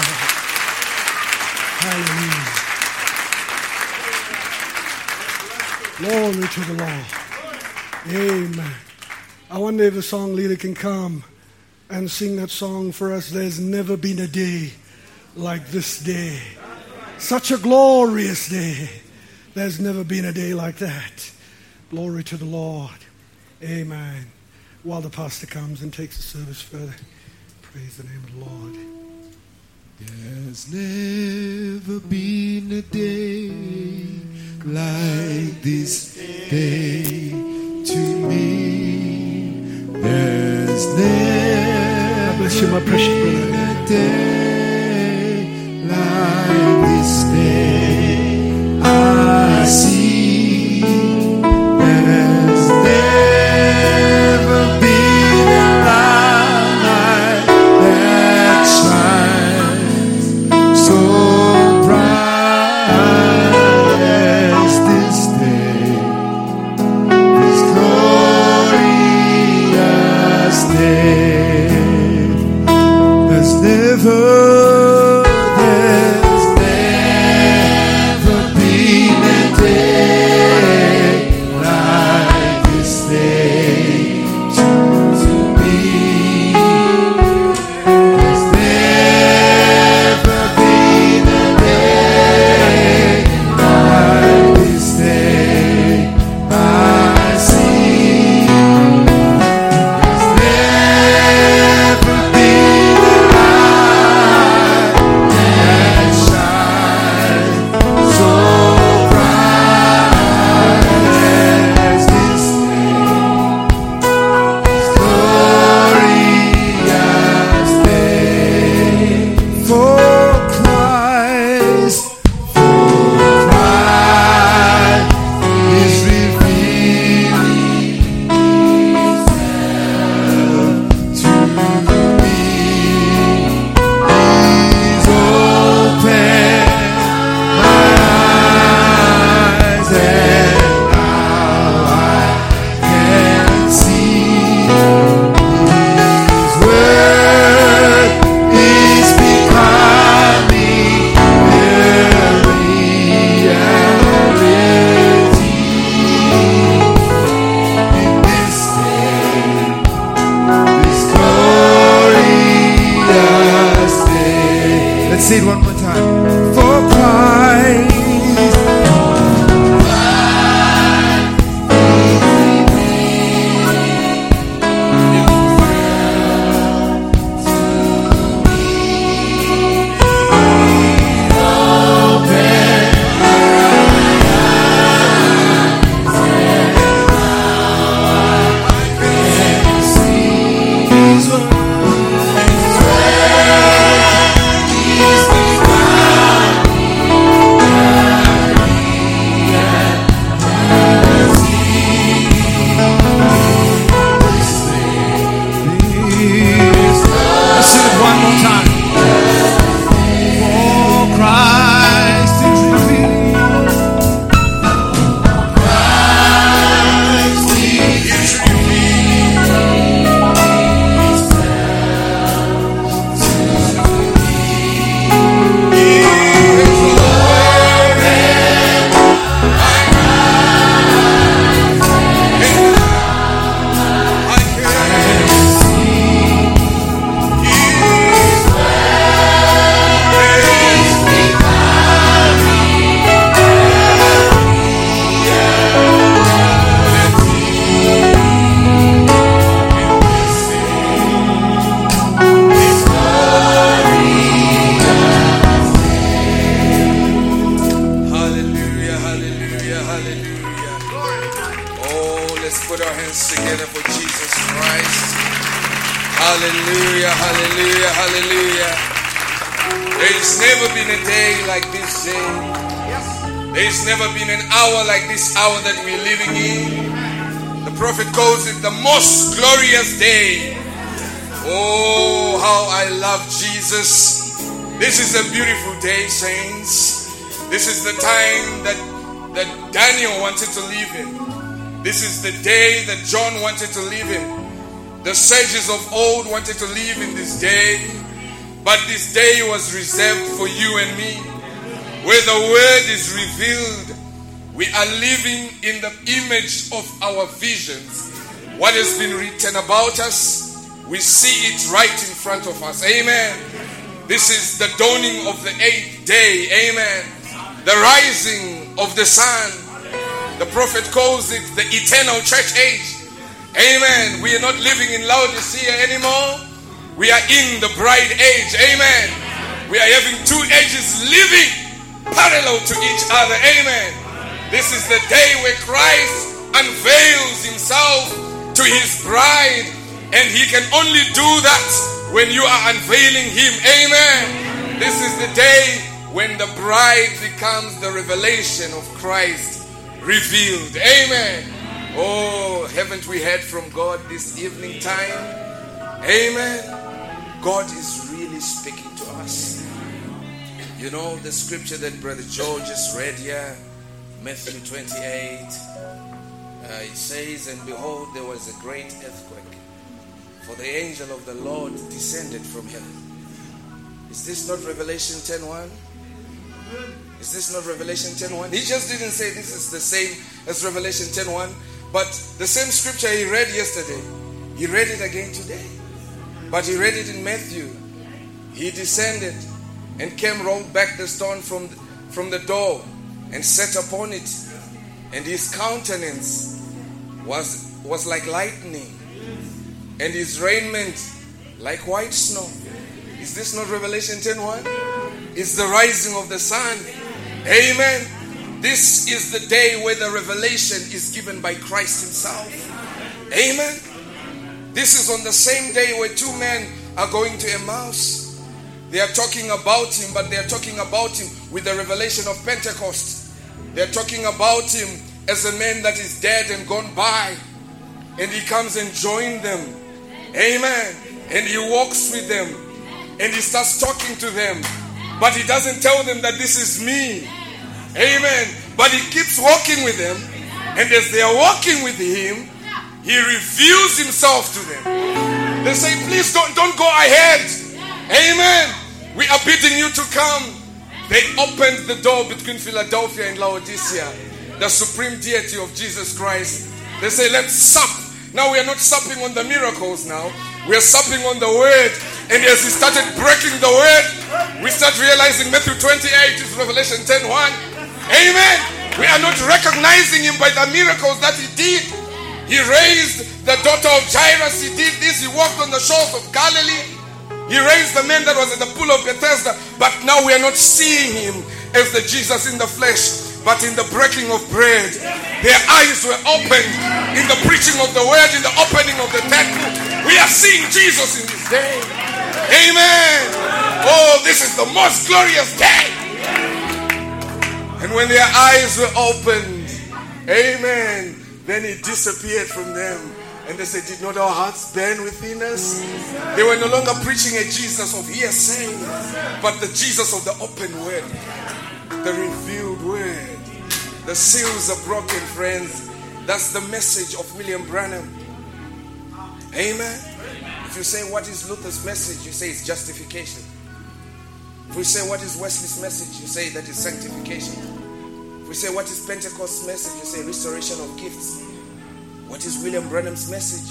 Speaker 1: Hallelujah. Glory to the Lord. Amen. I wonder if a song leader can come and sing that song for us. There's never been a day like this day. Such a glorious day. There's never been a day like that. Glory to the Lord. Amen. While the pastor comes and takes the service further, praise the name of the Lord.
Speaker 2: There's never been a day like this day to me. There's never
Speaker 1: bless you, my precious brother.
Speaker 2: been a day like this day I see. There's never been a light that shines so bright as this day, this glorious day. There's never been a day like this day to me. There's never been a day like this day I see. There's never been a light that shines so bright as this glorious day. For Christ is revealing Himself to me. He's opened my eyes and now I can see His word is becoming a reality in this day, this glorious day. Let's say it one more time. For Christ let's sing it one more time. For Christ is revealed. Christ is Hallelujah, hallelujah, hallelujah. Oh, let's put our hands together for Jesus Christ. Hallelujah, hallelujah, hallelujah. There's never been a day like this day. There's never been an hour like this hour that we're living in. The prophet calls it the most glorious day. Oh, how I love Jesus. This is a beautiful day, saints. This is the time that Daniel wanted to live in. This is the day that John wanted to live in. The sages of old wanted to live in this day. But this day was reserved for you and me. Where the word is revealed, we are living in the image of our visions. What has been written about us, we see it right in front of us. Amen. This is the dawning of the 8th day. Amen. The rising of the sun. The prophet calls it the eternal church age. Amen. We are not living in Laodicea anymore. We are in the bride age. Amen. We are having two ages living parallel to each other. Amen. This is the day where Christ unveils himself to his bride, and he can only do that when you are unveiling him. Amen. This is the day when the bride becomes the revelation of Christ revealed. Amen. Oh, haven't we heard from God this evening time? Amen. God is really speaking to us. You know the scripture that Brother Joe just read here, Matthew 28. It says, and behold, there was a great earthquake, for the angel of the Lord descended from heaven. Is this not Revelation 10:1? Is this not Revelation 10:1? He just didn't say this is the same as Revelation 10:1, but the same scripture he read yesterday, he read it again today. But he read it in Matthew. He descended and came, rolled back the stone from the door and sat upon it. And his countenance was like lightning, and his raiment like white snow. Is this not Revelation 10:1? It's the rising of the sun. Amen. This is the day where the revelation is given by Christ himself. Amen. This is on the same day where two men are going to Emmaus. They are talking about him, but they are talking about him with the revelation of Pentecost. They are talking about him as a man that is dead and gone by. And he comes and joins them. Amen. And he walks with them. And he starts talking to them. But he doesn't tell them that this is me. Amen. But he keeps walking with them. And as they are walking with him, he reveals himself to them. They say, please don't go ahead. Amen. We are bidding you to come. They opened the door between Philadelphia and Laodicea, the supreme deity of Jesus Christ. They say, let's sup. Now we are not supping on the miracles now. We are supping on the word. And as he started breaking the word, we start realizing Matthew 28 is Revelation 10:1. Amen. We are not recognizing him by the miracles that he did. He raised the daughter of Jairus. He did this. He walked on the shores of Galilee. He raised the man that was at the pool of Bethesda. But now we are not seeing him as the Jesus in the flesh, but in the breaking of bread. Their eyes were opened in the preaching of the word, in the opening of the temple. We are seeing Jesus in this day. Amen. Oh, this is the most glorious day. And when their eyes were opened, amen, then he disappeared from them. And they said, did not our hearts burn within us? They were no longer preaching a Jesus of hearsay, but the Jesus of the open word, the revealed word. The seals are broken, friends. That's the message of William Branham. Amen. If you say, what is Luther's message? You say it's justification. If we say, what is Wesley's message? You say that is sanctification. If we say, what is Pentecost's message? You say restoration of gifts. What is William Branham's message?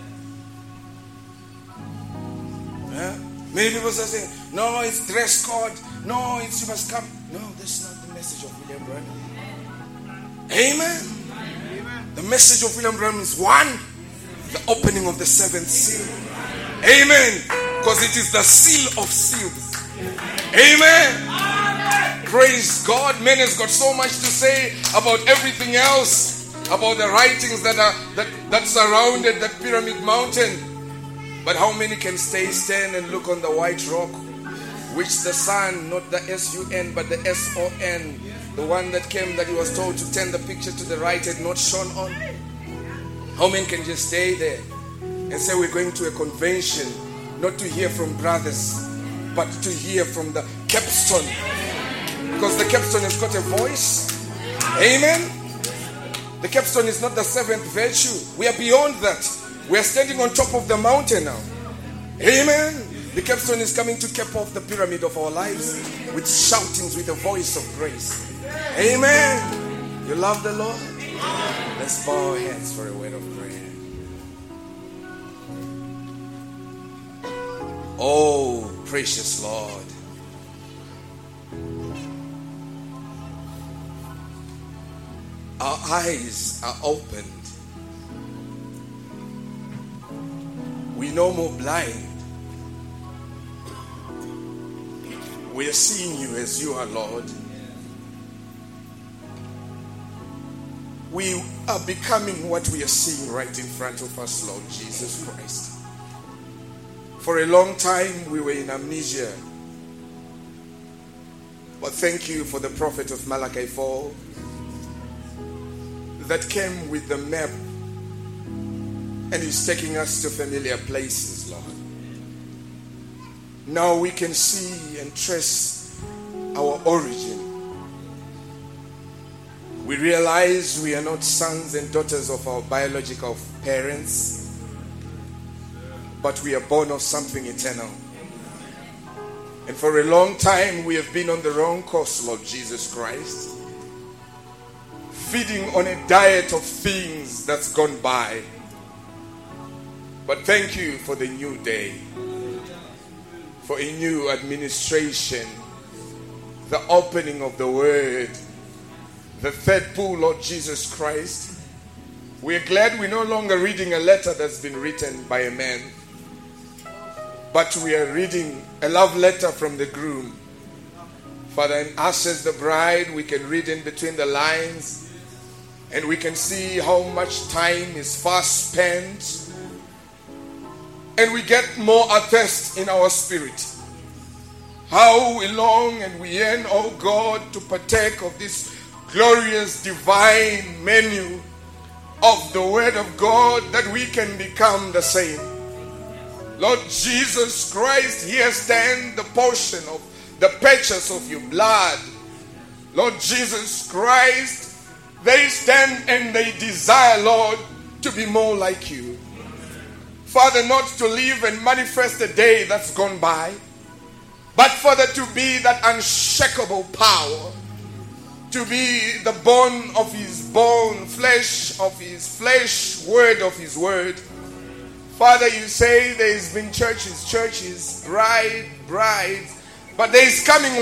Speaker 2: Many people are saying, no, it's dress code. No, it's you must come. No, that's not the message of William Branham. Amen. The message of William Branham is one, the opening of the seventh seal. Amen. Because it is the seal of seals. Amen. Praise God. Man has got so much to say about everything else, about the writings that surrounded that pyramid mountain. But how many can stand and look on the white rock, which the sun, not the S-U-N, but the S-O-N, the one that came that he was told to turn the picture to the right, had not shone on? How many can just stay there and say, we're going to a convention, not to hear from brothers, but to hear from the capstone? Because the capstone has got a voice. Amen. The capstone is not the seventh virtue. We are beyond that. We are standing on top of the mountain now. Amen. The capstone is coming to cap off the pyramid of our lives with shoutings, with a voice of grace. Amen. You love the Lord? Let's bow our heads for a word of prayer. Oh, precious Lord. Our eyes are opened. We're no more blind. We are seeing you as you are, Lord. We are becoming what we are seeing right in front of us, Lord Jesus Christ. For a long time, we were in amnesia. But thank you for the prophet of Malachi 4 that came with the map and is taking us to familiar places, Lord. Now we can see and trace our origin. We realize we are not sons and daughters of our biological parents, but we are born of something eternal. And for a long time we have been on the wrong course, Lord Jesus Christ, feeding on a diet of things that's gone by. But thank you for the new day, for a new administration, the opening of the word, the third pool, Lord Jesus Christ. We're glad we're no longer reading a letter that's been written by a man, but we are reading a love letter from the groom. Father, and us as the bride, we can read in between the lines and we can see how much time is fast spent, and we get more athirst in our spirit. How we long and we yearn, oh God, to partake of this glorious divine menu of the word of God, that we can become the same. Lord Jesus Christ, here stand the portion of the purchase of your blood. Lord Jesus Christ, they stand and they desire, Lord, to be more like you. Father, not to live and manifest a day that's gone by, but Father, to be that unshakable power, to be the bone of his bone, flesh of his flesh, word of his word. Father, you say there's been churches, brides, but there is coming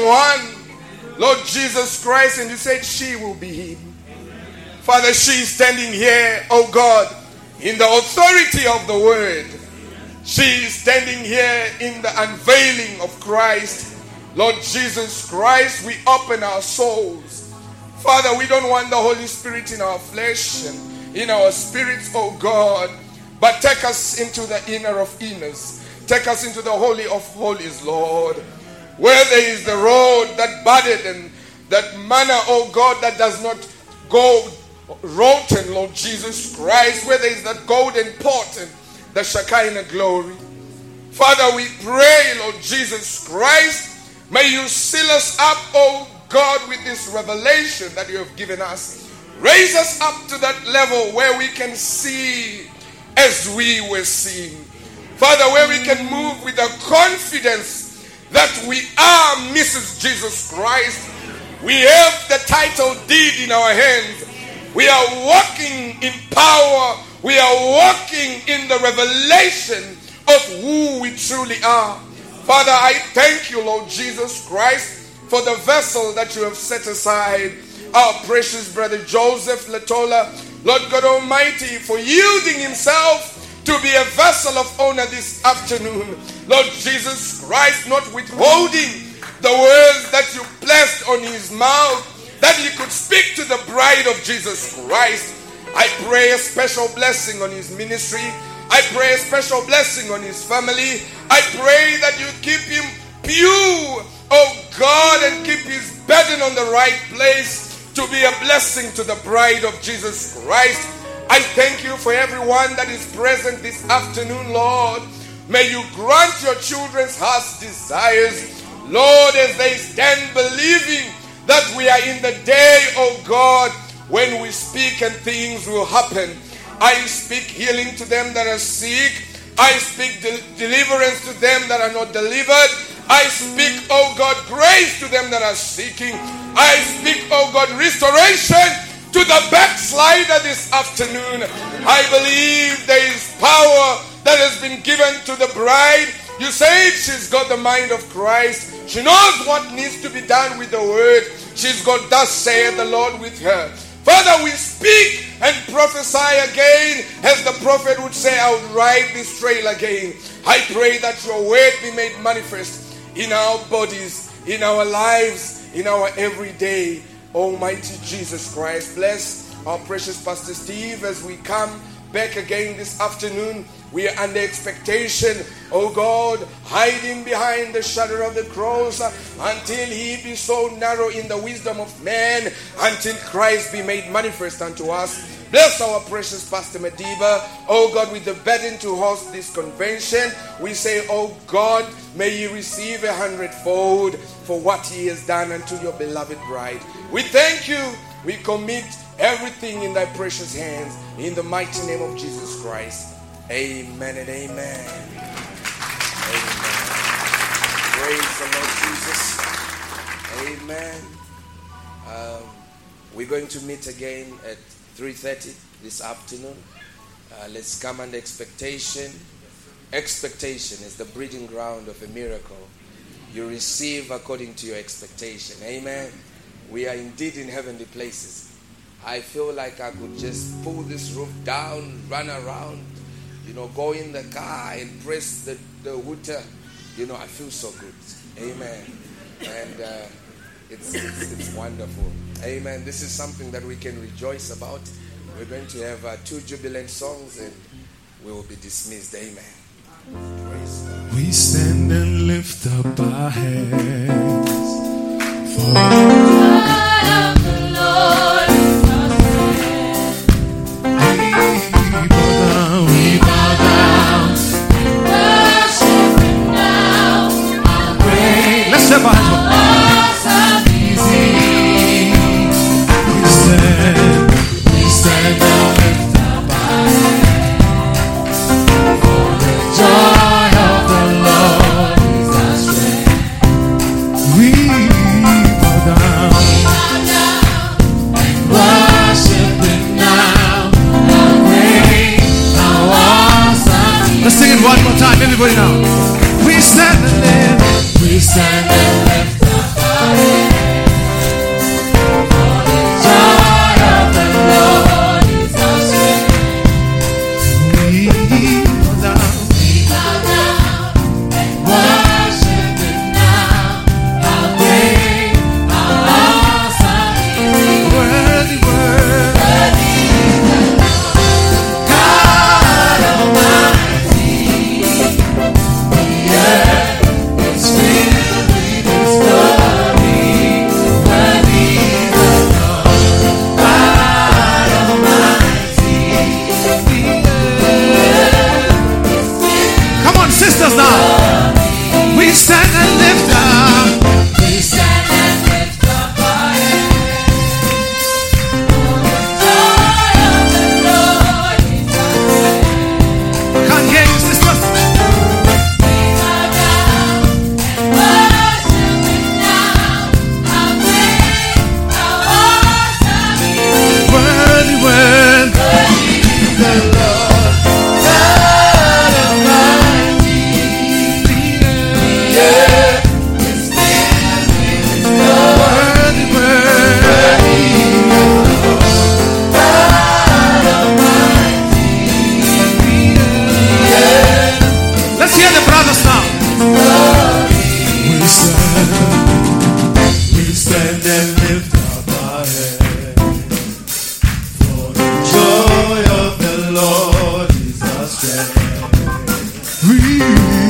Speaker 2: one, Lord Jesus Christ, and you said she will be him. Father, she is standing here, oh God, in the authority of the word. She is standing here in the unveiling of Christ. Lord Jesus Christ, we open our souls. Father, we don't want the Holy Spirit in our flesh and in our spirits, oh God, but take us into the inner of inners. Take us into the holy of holies, Lord, where there is the road that budded and that manna, oh God, that does not go rotten, Lord Jesus Christ, where there is that golden pot and the Shekinah glory. Father, we pray, Lord Jesus Christ, may you seal us up, oh God, with this revelation that you have given us. Raise us up to that level where we can see as we were seeing. Father, where we can move with the confidence that we are Mrs. Jesus Christ. We have the title deed in our hands. We are walking in power. We are walking in the revelation of who we truly are. Father, I thank you, Lord Jesus Christ, for the vessel that you have set aside, our precious brother Joseph Latola, Lord God Almighty, for yielding himself to be a vessel of honor this afternoon. Lord Jesus Christ, not withholding the words that you placed on his mouth, that he could speak to the bride of Jesus Christ. I pray a special blessing on his ministry. I pray a special blessing on his family. I pray that you keep him pure, oh God, and keep his burden on the right place to be a blessing to the bride of Jesus Christ. I thank you for everyone that is present this afternoon, Lord. May you grant your children's heart's desires, Lord, as they stand believing that we are in the day, oh God, when we speak and things will happen. I speak healing to them that are sick. I speak deliverance to them that are not delivered. I speak, oh God, grace to them that are seeking. I speak, oh God, restoration to the backslider this afternoon. I believe there is power that has been given to the bride You said she's got the mind of Christ. She knows what needs to be done with the word. She's got thus saith the Lord with her. Father, we speak and prophesy again, as the prophet would say, I would ride this trail again. I pray that your word be made manifest in our bodies, in our lives, in our everyday. Almighty Jesus Christ, bless our precious Pastor Steve as we come back again this afternoon. We are under expectation, oh God, hiding behind the shadow of the cross until he be so narrow in the wisdom of man, until Christ be made manifest unto us. Bless our precious Pastor Madiba, oh God, with the burden to host this convention. We say, oh God, may he receive 100-fold for what he has done unto your beloved bride. We thank you. We commit everything in thy precious hands. In the mighty name of Jesus Christ. Amen and amen. Amen. Praise the Lord Jesus. Amen. We're going to meet again at 3:30 this afternoon. Let's come under expectation. Expectation is the breeding ground of a miracle. You receive according to your expectation. Amen. We are indeed in heavenly places. I feel like I could just pull this roof down, run around, go in the car and press the water. I feel so good. Amen. And it's wonderful. Amen. This is something that we can rejoice about. We're going to have 2 jubilant songs and we will be dismissed. Amen. Praise God.
Speaker 1: We stand and lift up our hands for
Speaker 3: the Lord is our strength.
Speaker 1: we bow down,
Speaker 3: Worship Him now. Our great
Speaker 1: let's step our
Speaker 3: awesome easy.
Speaker 1: We stand and lift up our hands for the joy of the Lord is our strength. We bow down, worship Him now. How great, how awesome. Let's sing it one more time, everybody now. We stand and lift. We stand and lift up our hands. Joy of the Lord is our strength. We bow down, worship Him now. How great, how awesome is He. Worthy, God Almighty. The earth is filled with His glory. Worthy the Lord, God Almighty. Come on, sisters now. We stand and lift up. We stand and lift up our hands.
Speaker 3: Joy of the Lord is our strength.
Speaker 1: Can't hear you, sisters.
Speaker 3: We bow down and worship Him now. How great, how awesome He is.
Speaker 1: Worthy, the Lord, God Almighty. The earth is filled with His glory. Worthy, the Lord, God Almighty. Let's hear the brothers now. We stand and lift up our hands. For the joy of the Lord is our strength. We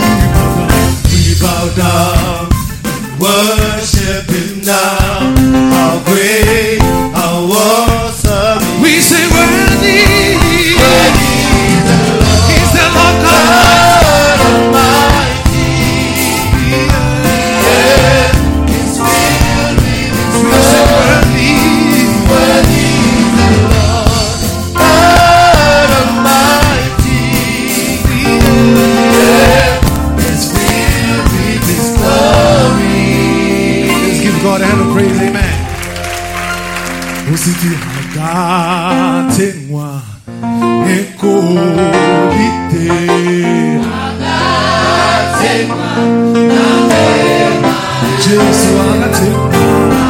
Speaker 1: bow down, worship Him now. How great, how awesome. We say worthy, He's the Lord God Almighty. It's filled with His glory. We say worthy the Lord God Almighty. It's filled with His glory. Let's give God a hand of praise, amen. Ositi hagatenwa ekolite hagatenwa
Speaker 4: Jesu agatemba.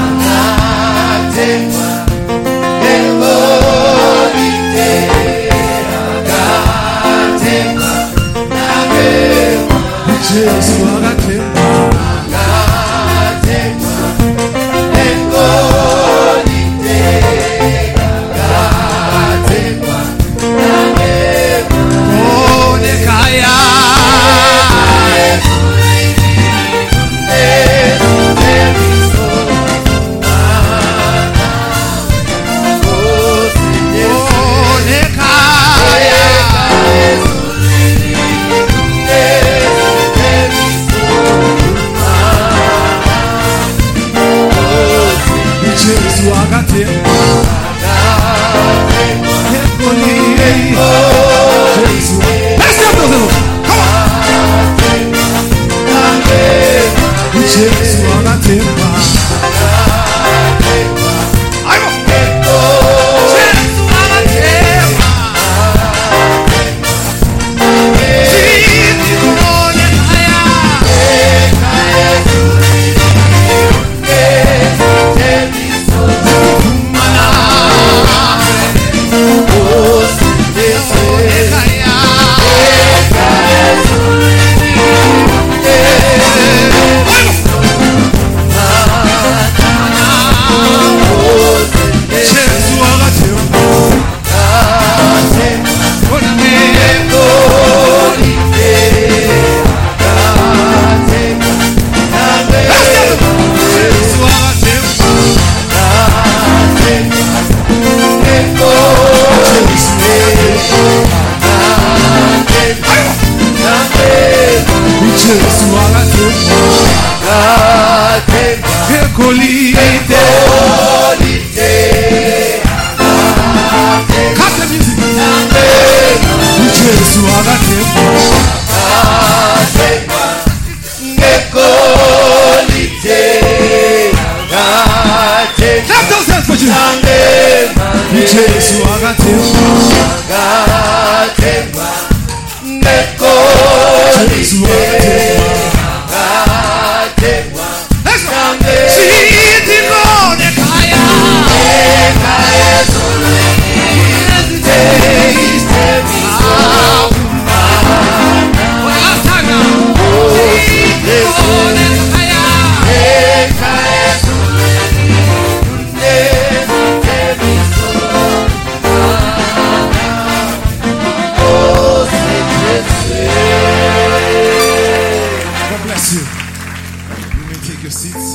Speaker 4: Jesu agatemba.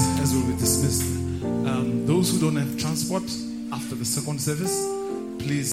Speaker 4: Those who don't have transport after the second service, please